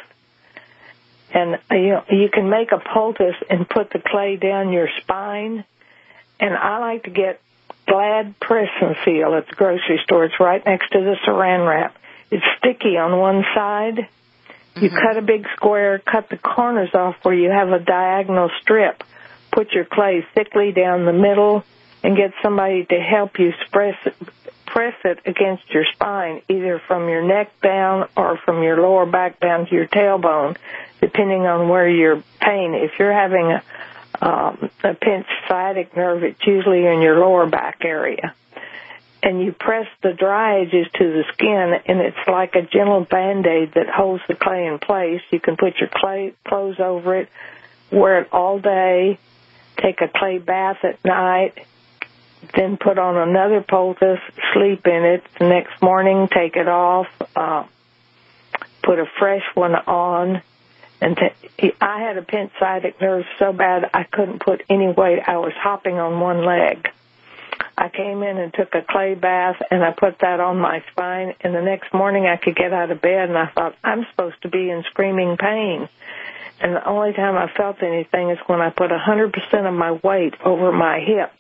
And you know, you can make a poultice and put the clay down your spine. And I like to get Glad Press and Seal at the grocery store. It's right next to the saran wrap. It's sticky on one side. You mm-hmm. cut a big square, cut the corners off where you have a diagonal strip. Put your clay thickly down the middle and get somebody to help you press it, press it against your spine, either from your neck down or from your lower back down to your tailbone, depending on where you're pain. If you're having a, um, a pinched sciatic nerve, it's usually in your lower back area. and you press the dry edges to the skin, and it's like a gentle Band-Aid that holds the clay in place. You can put your clay clothes over it, wear it all day, take a clay bath at night, then put on another poultice, sleep in it. The next morning, take it off, uh, put a fresh one on. And t- I had appendicitis nerve so bad I couldn't put any weight. I was hopping on one leg. I came in and took a clay bath, and I put that on my spine. And the next morning, I could get out of bed, and I thought, I'm supposed to be in screaming pain. And the only time I felt anything is when I put one hundred percent of my weight over my hip.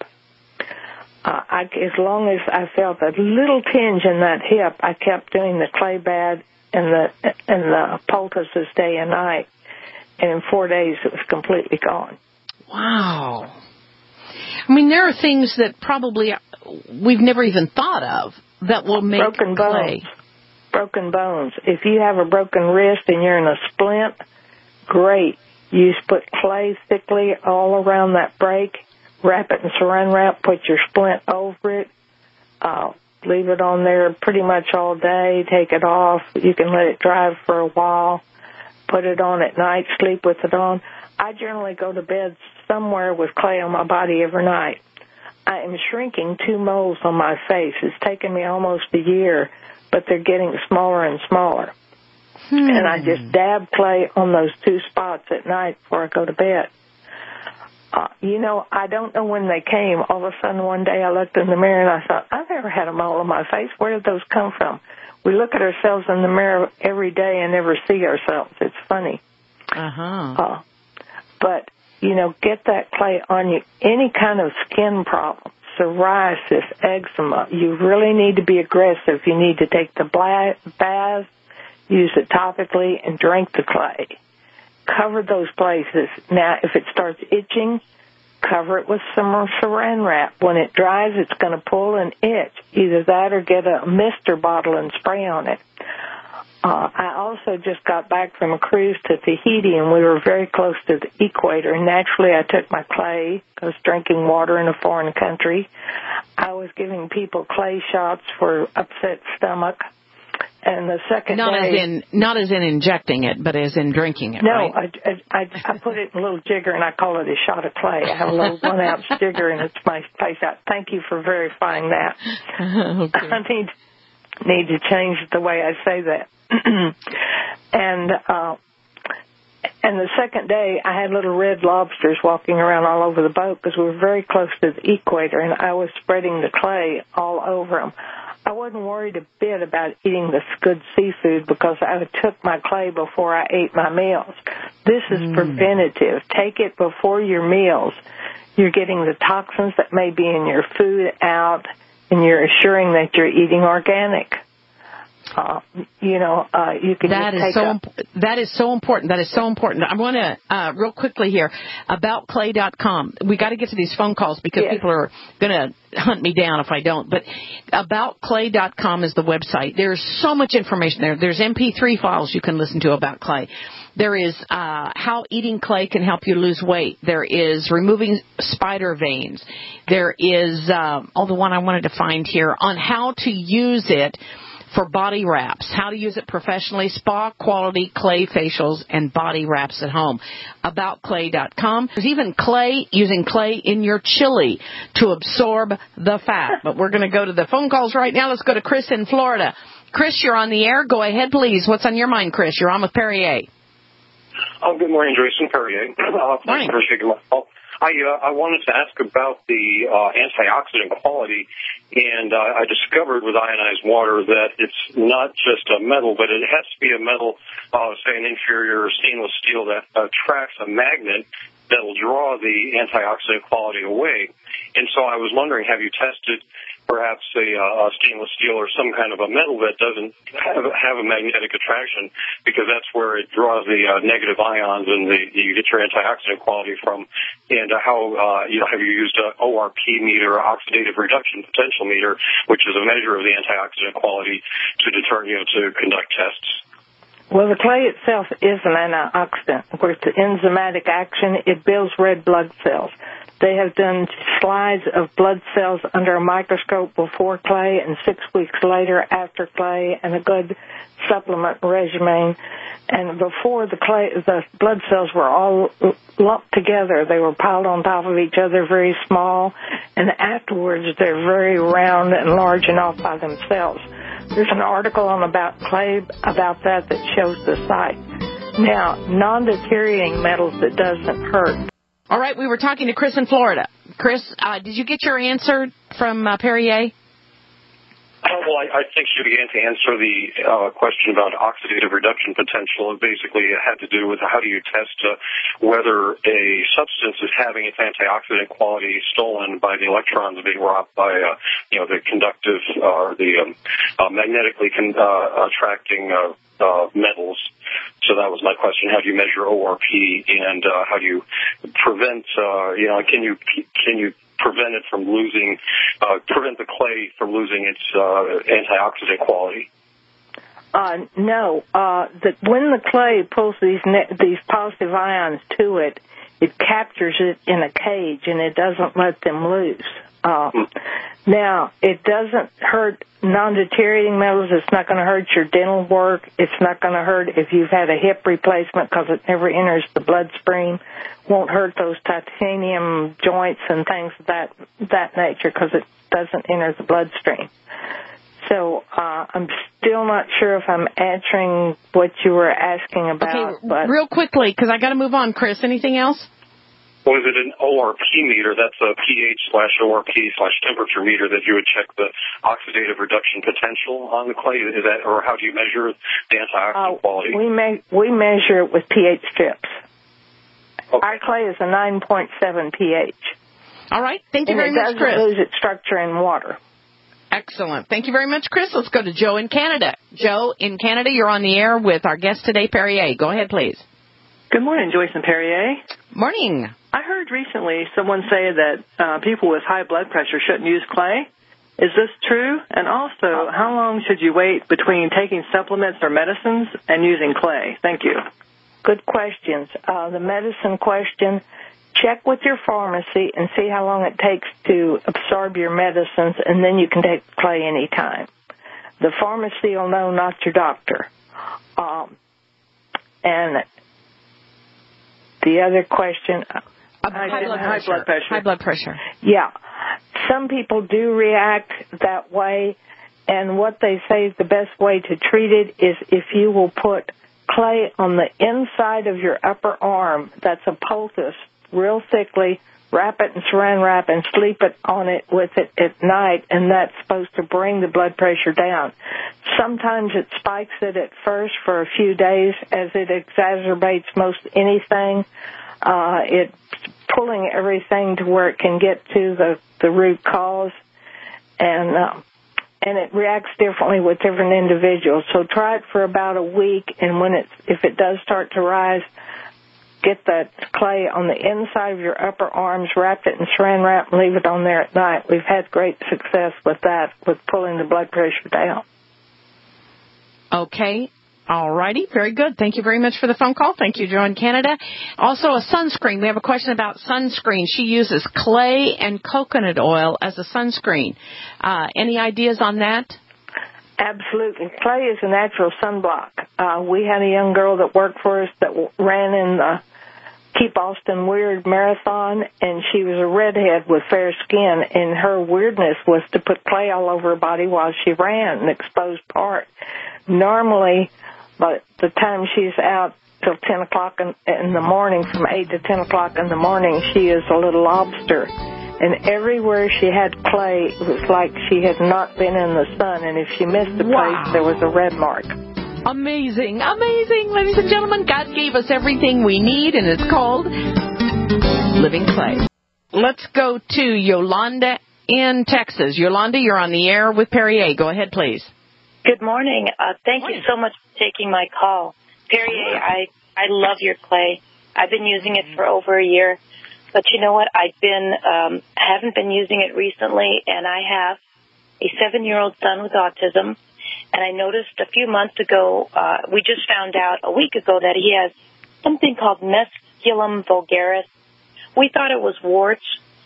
Uh, I, as long as I felt a little tinge in that hip, I kept doing the clay bath and the and the poultices day and night. And in four days, it was completely gone. Wow. I mean, there are things that probably we've never even thought of that will make broken clay. bones. Broken bones. If you have a broken wrist and you're in a splint, great. You just put clay thickly all around that break. Wrap it in saran wrap, put your splint over it, uh, leave it on there pretty much all day, take it off. You can let it dry for a while, put it on at night, sleep with it on. I generally go to bed somewhere with clay on my body every night. I am shrinking two moles on my face. It's taken me almost a year, but they're getting smaller and smaller. Hmm. And I just dab clay on those two spots at night before I go to bed. Uh, you know, I don't know when they came. All of a sudden, one day I looked in the mirror and I thought, I've never had a mole on my face. Where did those come from? We look at ourselves in the mirror every day and never see ourselves. It's funny. Uh-huh. Uh, but, you know, get that clay on you. Any kind of skin problem, psoriasis, eczema, you really need to be aggressive. You need to take the bath, use it topically, and drink the clay. Cover those places. Now, if it starts itching, cover it with some saran wrap. When it dries, it's going to pull and itch. Either that or get a mister bottle and spray on it. Uh, I also just got back from a cruise to Tahiti, and we were very close to the equator. Naturally, I took my clay. I was drinking water in a foreign country. I was giving people clay shots for upset stomach. And the second not day, as in not as in injecting it, but as in drinking it. No, right? I, I I put it in a little jigger, and I call it a shot of clay. I have a little one ounce jigger, and it's my face out. Thank you for verifying that. Okay. I need need to change the way I say that. and uh, and the second day, I had little red lobsters walking around all over the boat because we were very close to the equator, and I was spreading the clay all over them. I wasn't worried a bit about eating this good seafood because I took my clay before I ate my meals. This is mm. preventative. Take it before your meals. You're getting the toxins that may be in your food out, and you're assuring that you're eating organic. Uh, you know, uh, you can that just is take so a, imp- that is so important. That is so important. I want to uh, real quickly here about clay dot com. We got to get to these phone calls because yes. people are going to hunt me down if I don't. But about clay dot com is the website. There's so much information there. There's M P three files you can listen to about clay. There is uh, how eating clay can help you lose weight. There is removing spider veins. There is uh, oh the one I wanted to find here on how to use it for body wraps, how to use it professionally, spa-quality clay facials and body wraps at home. About clay dot com. There's even clay, using clay in your chili to absorb the fat. But we're going to go to the phone calls right now. Let's go to Chris in Florida. Chris, you're on the air. Go ahead, please. What's on your mind, Chris? You're on with Perrier. Oh, good morning, Jason Perrier. Uh, thank you for taking my call. I, uh, I wanted to ask about the uh, antioxidant quality, and uh, I discovered with ionized water that it's not just a metal, but it has to be a metal, uh, say an inferior stainless steel that attracts a magnet that will draw the antioxidant quality away. And so I was wondering, have you tested perhaps a, uh, a stainless steel or some kind of a metal that doesn't have, have a magnetic attraction, because that's where it draws the uh, negative ions and the, you get your antioxidant quality from. And uh, how, uh, you know, have you used a O R P meter, or oxidative reduction potential meter, which is a measure of the antioxidant quality to determine, you know, to conduct tests? Well, the clay itself is an antioxidant. Of course, the enzymatic action, it builds red blood cells. They have done slides of blood cells under a microscope before clay and six weeks later after clay, and a good supplement regimen. And before the clay, the blood cells were all lumped together. They were piled on top of each other, very small. And afterwards, they're very round and large and off by themselves. There's an article on About Clay about that that shows the site. Now, non-deteriorating metals that doesn't hurt. All right, we were talking to Chris in Florida. Chris, uh, did you get your answer from uh, Perrier? Uh, well, I, I think she began to answer the uh, question about oxidative reduction potential. It basically had to do with how do you test uh, whether a substance is having its antioxidant quality stolen by the electrons being robbed by, uh, you know, the conductive or uh, the um, uh, magnetically con- uh, attracting uh, uh, metals. So that was my question. How do you measure O R P, and uh, how do you prevent? Uh, you know, can you can you prevent it from losing, uh, prevent the clay from losing its uh, antioxidant quality? Uh, no. Uh, the, when the clay pulls these ne- these positive ions to it, it captures it in a cage and it doesn't let them loose. Uh, hmm. Now, it doesn't hurt non-deteriorating metals. It's not going to hurt your dental work. It's not going to hurt if you've had a hip replacement because it never enters the bloodstream. Won't hurt those titanium joints and things of that, that nature because it doesn't enter the bloodstream. So uh, I'm still not sure if I'm answering what you were asking about. Okay, but real quickly, because I got to move on, Chris. Anything else? Or is it an O R P meter? That's a pH slash O R P slash temperature meter that you would check the oxidative reduction potential on the clay. Is that, or how do you measure the antioxidant uh, quality? We me- we measure it with pH strips. Okay. Our clay is a nine point seven pH. All right. Thank you and very it much, doesn't Chris. lose its structure in water. Excellent. Thank you very much, Chris. Let's go to Joe in Canada. Joe in Canada, you're on the air with our guest today, Perrier. Go ahead, please. Good morning, Joyce and Perrier. Morning. I heard recently someone say that uh, people with high blood pressure shouldn't use clay. Is this true? And also, how long should you wait between taking supplements or medicines and using clay? Thank you. Good questions. Uh, the medicine question, check with your pharmacy and see how long it takes to absorb your medicines, and then you can take clay anytime. The pharmacy will know, not your doctor. Um, and the other question... Uh, high, blood high blood pressure. High blood pressure. Yeah. Some people do react that way, and what they say is the best way to treat it is if you will put clay on the inside of your upper arm, that's a poultice, real thickly, wrap it in saran wrap and sleep it on it with it at night, and that's supposed to bring the blood pressure down. Sometimes it spikes it at first for a few days as it exacerbates most anything. Uh, it's pulling everything to where it can get to the, the root cause, and uh, and it reacts differently with different individuals. So try it for about a week, and when it's if it does start to rise, get that clay on the inside of your upper arms, wrap it in saran wrap, and leave it on there at night. We've had great success with that, with pulling the blood pressure down. Okay. All righty. Very good. Thank you very much for the phone call. Thank you, Joe in Canada. Also, a sunscreen. We have a question about sunscreen. She uses clay and coconut oil as a sunscreen. Uh, any ideas on that? Absolutely. Clay is a natural sunblock. Uh, we had a young girl that worked for us that ran in the Keep Austin Weird Marathon, and she was a redhead with fair skin, and her weirdness was to put clay all over her body while she ran, an exposed part. Normally, by the time she's out till ten o'clock in, in the morning, from eight to ten o'clock in the morning, she is a little lobster. And everywhere she had clay, it was like she had not been in the sun, and if she missed a Wow. place, there was a red mark. Amazing, amazing. Ladies and gentlemen, God gave us everything we need, and it's called living clay. Let's go to Yolanda in Texas. Yolanda, you're on the air with Perrier. Go ahead, please. Good morning. Uh, thank Morning. you so much for taking my call. Perrier, I, I love your clay. I've been using it for over a year. But you know what? I've been, um, haven't been using it recently, and I have a seven-year-old son with autism. And I noticed a few months ago, uh, we just found out a week ago that he has something called Mesculum vulgaris. We thought it was warts,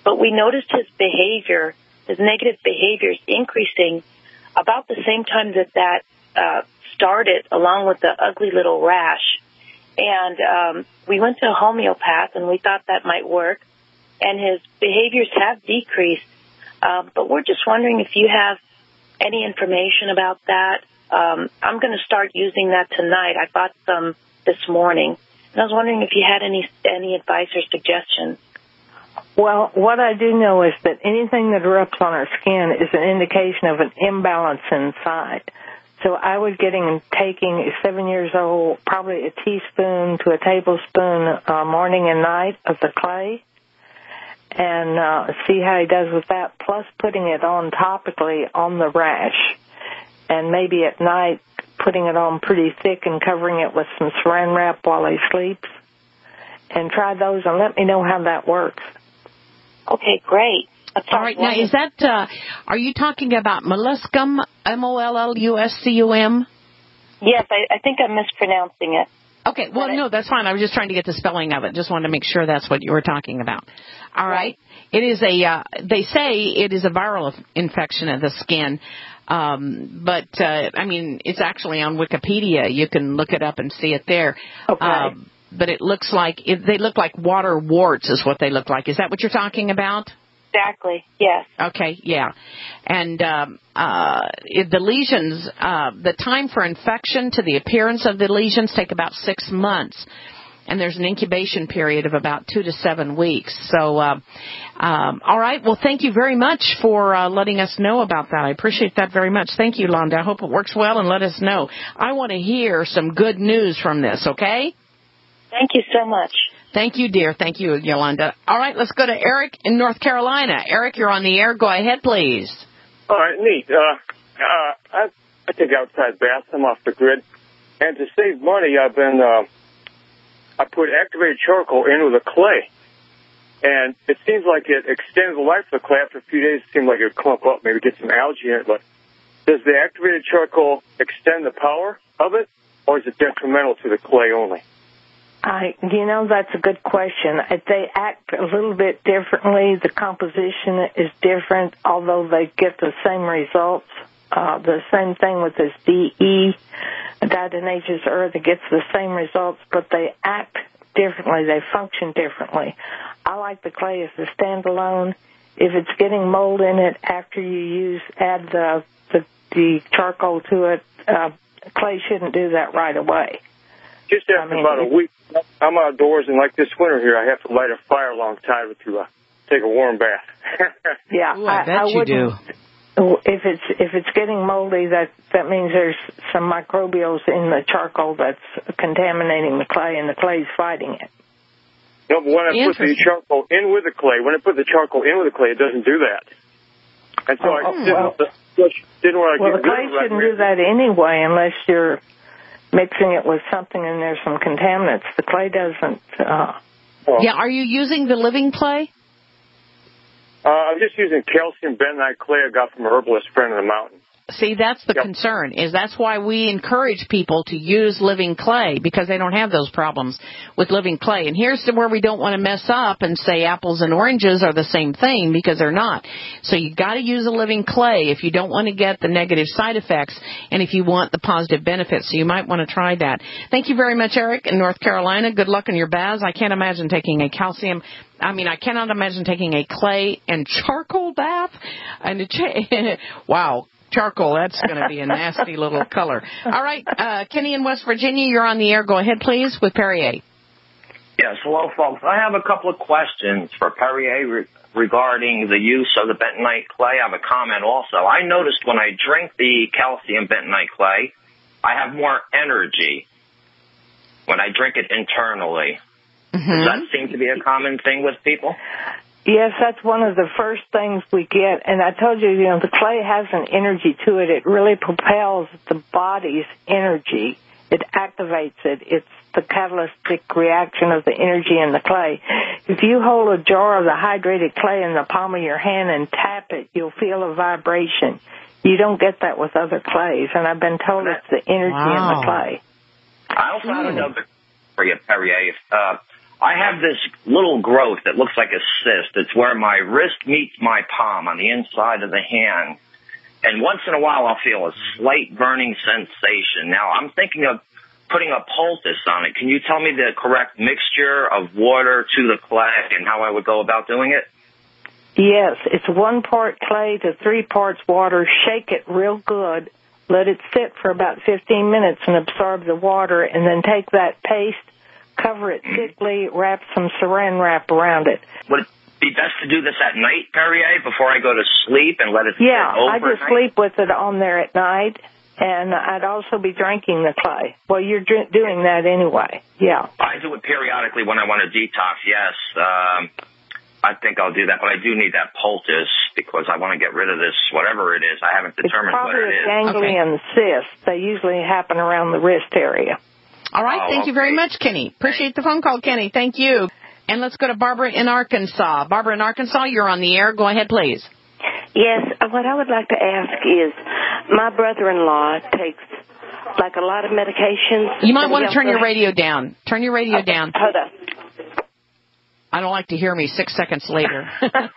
but we noticed his behavior, his negative behaviors increasing about the same time that that uh, started, along with the ugly little rash. And um, we went to a homeopath, and we thought that might work. And his behaviors have decreased. Uh, but we're just wondering if you have any information about that. Um, I'm going to start using that tonight. I bought some this morning. And I was wondering if you had any any advice or suggestions. Well, what I do know is that anything that erupts on our skin is an indication of an imbalance inside. So I was getting, taking a seven years old, probably a teaspoon to a tablespoon uh, morning and night of the clay, and uh, see how he does with that, plus putting it on topically on the rash, and maybe at night putting it on pretty thick and covering it with some saran wrap while he sleeps. And try those and let me know how that works. Okay, great. All right, now is that, uh, are you talking about molluscum, M O L L U S C U M? Yes, I, I think I'm mispronouncing it. Okay, well, no, that's fine. I was just trying to get the spelling of it. Just wanted to make sure that's what you were talking about. All right. It is a, uh, they say it is a viral infection of the skin. Um, but, uh, I mean, it's actually on Wikipedia. You can look it up and see it there. Okay. Um, but it looks like, it, they look like water warts is what they look like. Is that what you're talking about? Exactly, yes. Okay, yeah. And um, uh, if the lesions, uh, the time for infection to the appearance of the lesions take about six months. And there's an incubation period of about two to seven weeks. So, uh, um, all right. Well, thank you very much for uh, letting us know about that. I appreciate that very much. Thank you, Londa. I hope it works well, and let us know. I want to hear some good news from this, okay? Thank you so much. Thank you, dear. Thank you, Yolanda. All right, let's go to Eric in North Carolina. Eric, you're on the air. Go ahead, please. All right, neat. Uh, uh, I, I take outside baths. I'm off the grid. And to save money, I've been, uh, I put activated charcoal in with a clay. And it seems like it extends the life of the clay. After a few days, it seems like it would clump up, maybe get some algae in it. But does the activated charcoal extend the power of it, or is it detrimental to the clay only? I, you know, that's a good question. They act a little bit differently. The composition is different, although they get the same results. Uh, the same thing with this D E, diatomaceous earth. It gets the same results, but they act differently. They function differently. I like the clay as a standalone. If it's getting mold in it after you use add the the, the charcoal to it, uh, clay shouldn't do that right away. Just after I mean, about a week, I'm outdoors, and like this winter here, I have to light a fire alongside to uh, take a warm bath. Yeah, Ooh, I, I bet I you do. If it's if it's getting moldy, that that means there's some microbials in the charcoal that's contaminating the clay, and the clay's fighting it. No, but when I put the charcoal in with the clay, when I put the charcoal in with the clay, it doesn't do that. And so oh, I oh, didn't, well, didn't want to well, get the clay shouldn't do that anyway, unless you're mixing it with something and there's some contaminants. The clay doesn't. Uh, well, yeah, are you using the living clay? Uh, I'm just using calcium bentonite clay I got from a herbalist friend in the mountains. See, that's the yep. concern, is that's why we encourage people to use living clay, because they don't have those problems with living clay. And here's where we don't want to mess up and say apples and oranges are the same thing, because they're not. So you've got to use a living clay if you don't want to get the negative side effects and if you want the positive benefits. So you might want to try that. Thank you very much, Eric, in North Carolina. Good luck in your baths. I can't imagine taking a calcium I mean, I cannot imagine taking a clay and charcoal bath. And a cha- wow, charcoal, that's going to be a nasty little color. All right, uh, Kenny in West Virginia, you're on the air. Go ahead, please, with Perrier. Yes, hello, folks. I have a couple of questions for Perrier re- regarding the use of the bentonite clay. I have a comment also. I noticed when I drink the calcium bentonite clay, I have more energy when I drink it internally. Mm-hmm. Does that seem to be a common thing with people? Yes, that's one of the first things we get. And I told you, you know, the clay has an energy to it. It really propels the body's energy. It activates it. It's the catalytic reaction of the energy in the clay. If you hold a jar of the hydrated clay in the palm of your hand and tap it, you'll feel a vibration. You don't get that with other clays. And I've been told it's the energy wow. in the clay. I also had another for you, Perrier. Uh, I have this little growth that looks like a cyst. It's where my wrist meets my palm on the inside of the hand. And once in a while, I'll feel a slight burning sensation. Now, I'm thinking of putting a poultice on it. Can you tell me the correct mixture of water to the clay and how I would go about doing it? Yes, it's one part clay to three parts water. Shake it real good. Let it sit for about fifteen minutes and absorb the water, and then take that paste, cover it thickly, wrap some saran wrap around it. Would it be best to do this at night, Perrier, before I go to sleep and let it yeah, sit overnight? I just sleep with it on there at night, and I'd also be drinking the clay. Well, you're dr- doing that anyway, yeah. I do it periodically when I want to detox, yes. Um, I think I'll do that, but I do need that poultice because I want to get rid of this, whatever it is. I haven't determined what it is. It's probably a ganglion okay. cyst. They usually happen around the wrist area. All right, oh, thank okay. you very much, Kenny. Appreciate the phone call, Kenny. Thank you. And let's go to Barbara in Arkansas. Barbara in Arkansas, you're on the air. Go ahead, please. Yes, what I would like to ask is, my brother-in-law takes, like, a lot of medications. You might want to turn your radio down. Turn your radio okay, down. Hold on. I don't like to hear me six seconds later.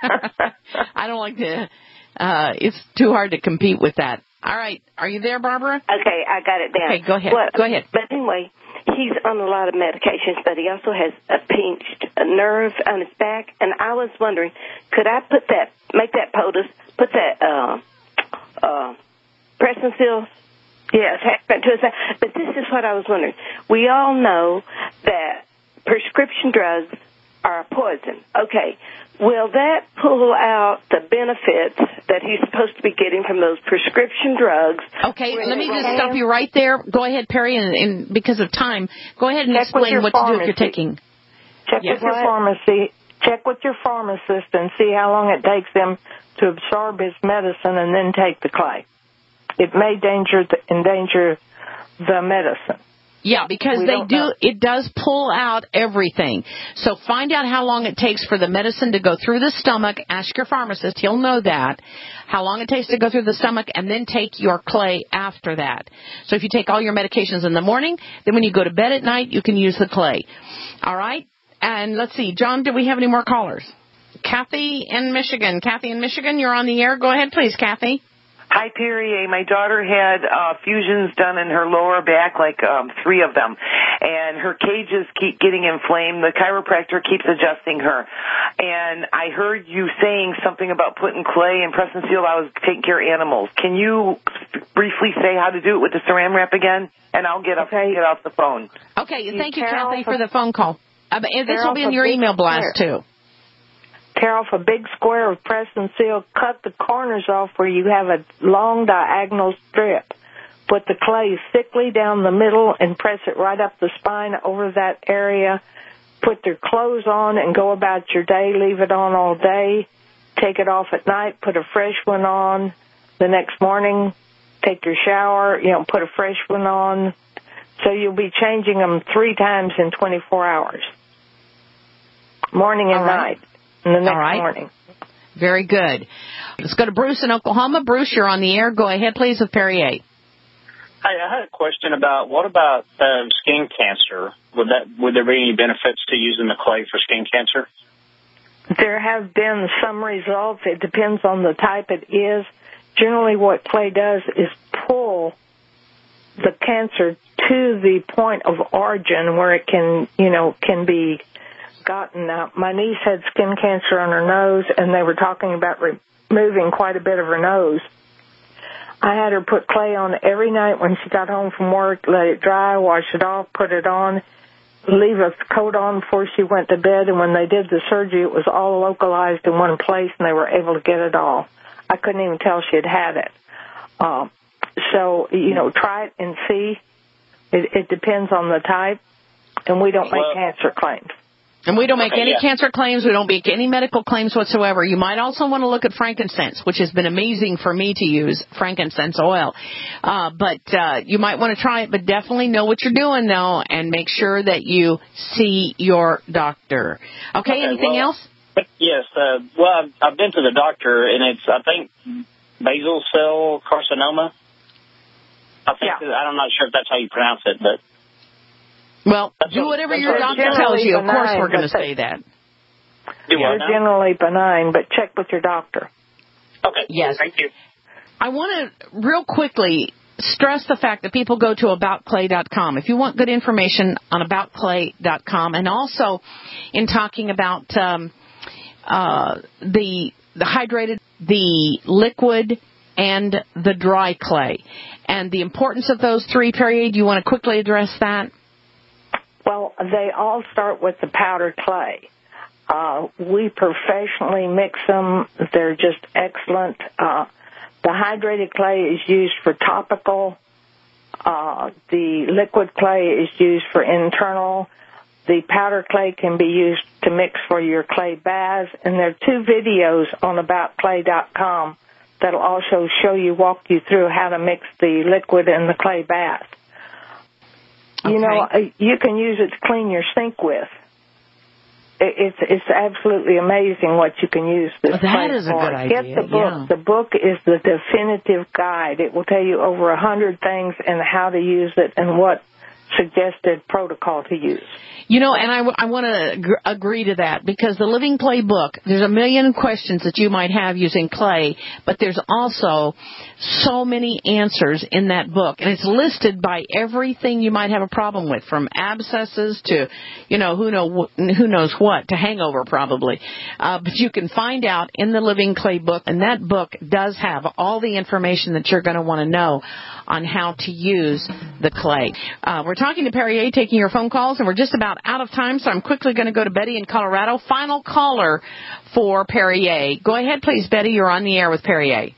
I don't like to, uh, it's too hard to compete with that. All right. Are you there, Barbara? Okay, I got it down. Okay, go ahead. Well, go ahead. But anyway, he's on a lot of medications, but he also has a pinched a nerve on his back, and I was wondering, could I put that, make that poultice, put that, uh, uh, Preston Seal yeah, attachment to his back? But this is what I was wondering. We all know that prescription drugs are a poison. Okay. Will that pull out the benefits that he's supposed to be getting from those prescription drugs? Okay, let me just stop you right there. Go ahead, Perry, and, and because of time, go ahead and Check explain what pharmacy. to do if you're taking. Check yes. with your pharmacy. Check with your pharmacist and see how long it takes them to absorb his medicine and then take the clay. It may danger the, endanger the medicine. Yeah, because we they do, know. it does pull out everything. So find out how long it takes for the medicine to go through the stomach. Ask your pharmacist, he'll know that, how long it takes to go through the stomach, and then take your clay after that. So if you take all your medications in the morning, then when you go to bed at night, you can use the clay. All right? And let's see, John, do we have any more callers? Kathy in Michigan. Kathy in Michigan, you're on the air. Go ahead, please, Kathy. Hi, Perrier. My daughter had uh, fusions done in her lower back, like um, three of them, and her cages keep getting inflamed. The chiropractor keeps adjusting her. And I heard you saying something about putting clay and Preston Seal. I was taking care of animals. Can you briefly say how to do it with the saran wrap again? And I'll get up okay. get off the phone. Okay, thank you, Carol Kathy, for the phone call. Uh, this will be in your email blast, too. Tear off a big square of Preston Seal, cut the corners off where you have a long diagonal strip. Put the clay thickly down the middle and press it right up the spine over that area. Put your clothes on and go about your day. Leave it on all day. Take it off at night. Put a fresh one on. The next morning, take your shower, you know, put a fresh one on. So you'll be changing them three times in twenty-four hours. Morning and night. And the next All right. morning. Very good. Let's go to Bruce in Oklahoma. Bruce, you're on the air. Go ahead, please, with Perrier. Hi, I had a question about what about um, skin cancer? Would that would there be any benefits to using the clay for skin cancer? There have been some results. It depends on the type it is. Generally, what clay does is pull the cancer to the point of origin where it can, you know, can be gotten out. My niece had skin cancer on her nose, and they were talking about removing quite a bit of her nose. I had her put clay on every night when she got home from work, let it dry, wash it off, put it on, leave a coat on before she went to bed, and when they did the surgery, it was all localized in one place, and they were able to get it all. I couldn't even tell she had had it. Um, so, you know, try it and see. It, it depends on the type, and we don't make well, cancer claims. And we don't make okay, any yeah. cancer claims. We don't make any medical claims whatsoever. You might also want to look at frankincense, which has been amazing for me to use, frankincense oil. Uh, but uh, you might want to try it, but definitely know what you're doing, though, and make sure that you see your doctor. Okay, okay anything well, else? Yes. Uh, well, I've, I've been to the doctor, and it's, I think, basal cell carcinoma. I think, yeah. I'm not sure if that's how you pronounce it, but... Well, that's do whatever your doctor tells you. Of course we're going to say that. They're generally benign, but check with your doctor. Okay. Yes. Thank you. I want to real quickly stress the fact that people go to about clay dot com. If you want good information on about clay dot com, and also in talking about um, uh, the the hydrated, the liquid, and the dry clay, and the importance of those three, Perrier, do you want to quickly address that? Well, they all start with the powder clay. Uh, we professionally mix them. They're just excellent. Uh, the hydrated clay is used for topical. Uh, the liquid clay is used for internal. The powder clay can be used to mix for your clay baths. And there are two videos on about clay dot com that'll also show you, walk you through how to mix the liquid and the clay bath. Okay. You know, you can use it to clean your sink with. It's it's absolutely amazing what you can use this well, that clay is a for. good idea. Get the book. Yeah. The book is the definitive guide. It will tell you over a hundred things and how to use it and what suggested protocol to use. You know, and I, w- I want to ag- agree to that, because the Living Clay book, there's a million questions that you might have using clay, but there's also so many answers in that book. And it's listed by everything you might have a problem with, from abscesses to, you know, who know who knows what, to hangover probably. Uh, but you can find out in the Living Clay book, and that book does have all the information that you're going to want to know on how to use the clay. Uh, we're talking to Perrier, taking your phone calls, and we're just about out of time, so I'm quickly going to go to Betty in Colorado. Final caller for Perrier. Go ahead, please, Betty. You're on the air with Perrier.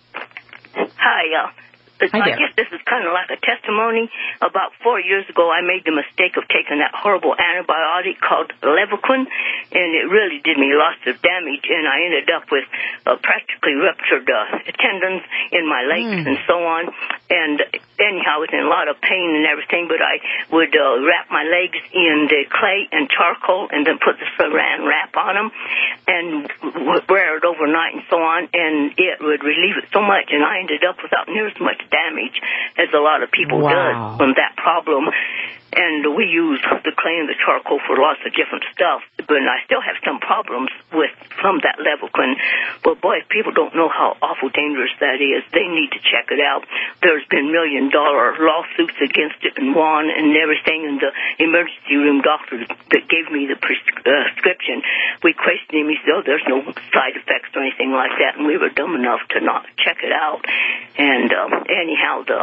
Hi, uh, Hi I there. guess this is kind of like a testimony. About four years ago, I made the mistake of taking that horrible antibiotic called Levaquin, and it really did me lots of damage, and I ended up with uh, practically ruptured uh, tendons in my legs mm. and so on. And anyhow, I was in a lot of pain and everything, but I would uh, wrap my legs in the clay and charcoal and then put the saran wrap on them and would wear it overnight and so on, and it would relieve it so much, and I ended up without near as much damage as a lot of people wow. did from that problem. And we use the clay and the charcoal for lots of different stuff, but I still have some problems with from that Levaquin. But boy, if people don't know how awful dangerous that is, they need to check it out. There's been million dollar lawsuits against it and won and everything, and the emergency room doctor that gave me the prescription, we questioned him. He said, oh, there's no side effects or anything like that, and we were dumb enough to not check it out. And um, anyhow, the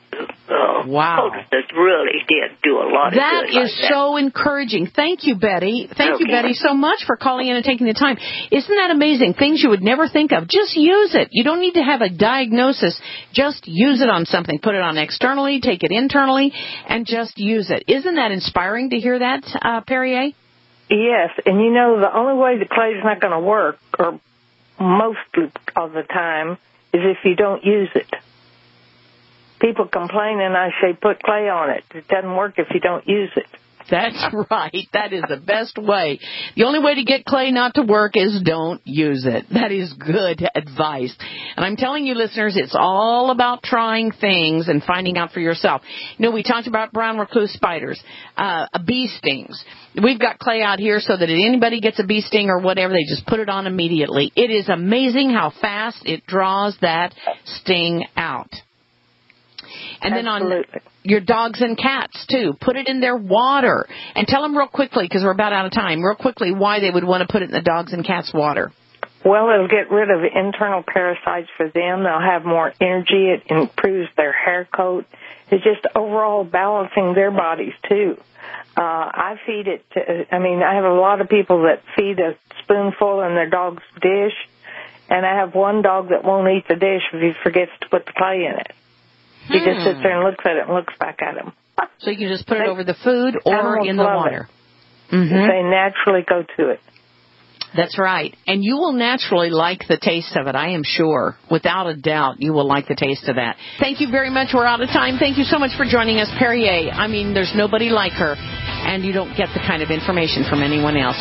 Uh, wow. That really did do a lot of that good. Is like that. so encouraging. Thank you, Betty. Thank okay. you, Betty, so much for calling in and taking the time. Isn't that amazing? Things you would never think of. Just use it. You don't need to have a diagnosis. Just use it on something. Put it on externally, take it internally, and just use it. Isn't that inspiring to hear that, uh, Perrier? Yes, and you know, the only way the clay is not going to work, or most of the time, is if you don't use it. People complain, and I say, put clay on it. It doesn't work if you don't use it. That's right. That is the best way. The only way to get clay not to work is don't use it. That is good advice. And I'm telling you, listeners, it's all about trying things and finding out for yourself. You know, we talked about brown recluse spiders, uh, bee stings. We've got clay out here so that if anybody gets a bee sting or whatever, they just put it on immediately. It is amazing how fast it draws that sting out. And Absolutely. Then on your dogs and cats, too. Put it in their water. And tell them real quickly, because we're about out of time, real quickly why they would want to put it in the dogs and cats' water. Well, it'll get rid of internal parasites for them. They'll have more energy. It improves their hair coat. It's just overall balancing their bodies, too. Uh, I feed it to, I mean, I have a lot of people that feed a spoonful in their dog's dish, and I have one dog that won't eat the dish if he forgets to put the clay in it. He hmm. just sits there and looks at it and looks back at him. So you can just put it over the food or in the water. Mm-hmm. They naturally go to it. That's right. And you will naturally like the taste of it, I am sure. Without a doubt, you will like the taste of that. Thank you very much. We're out of time. Thank you so much for joining us, Perrier. I mean, there's nobody like her, and you don't get the kind of information from anyone else.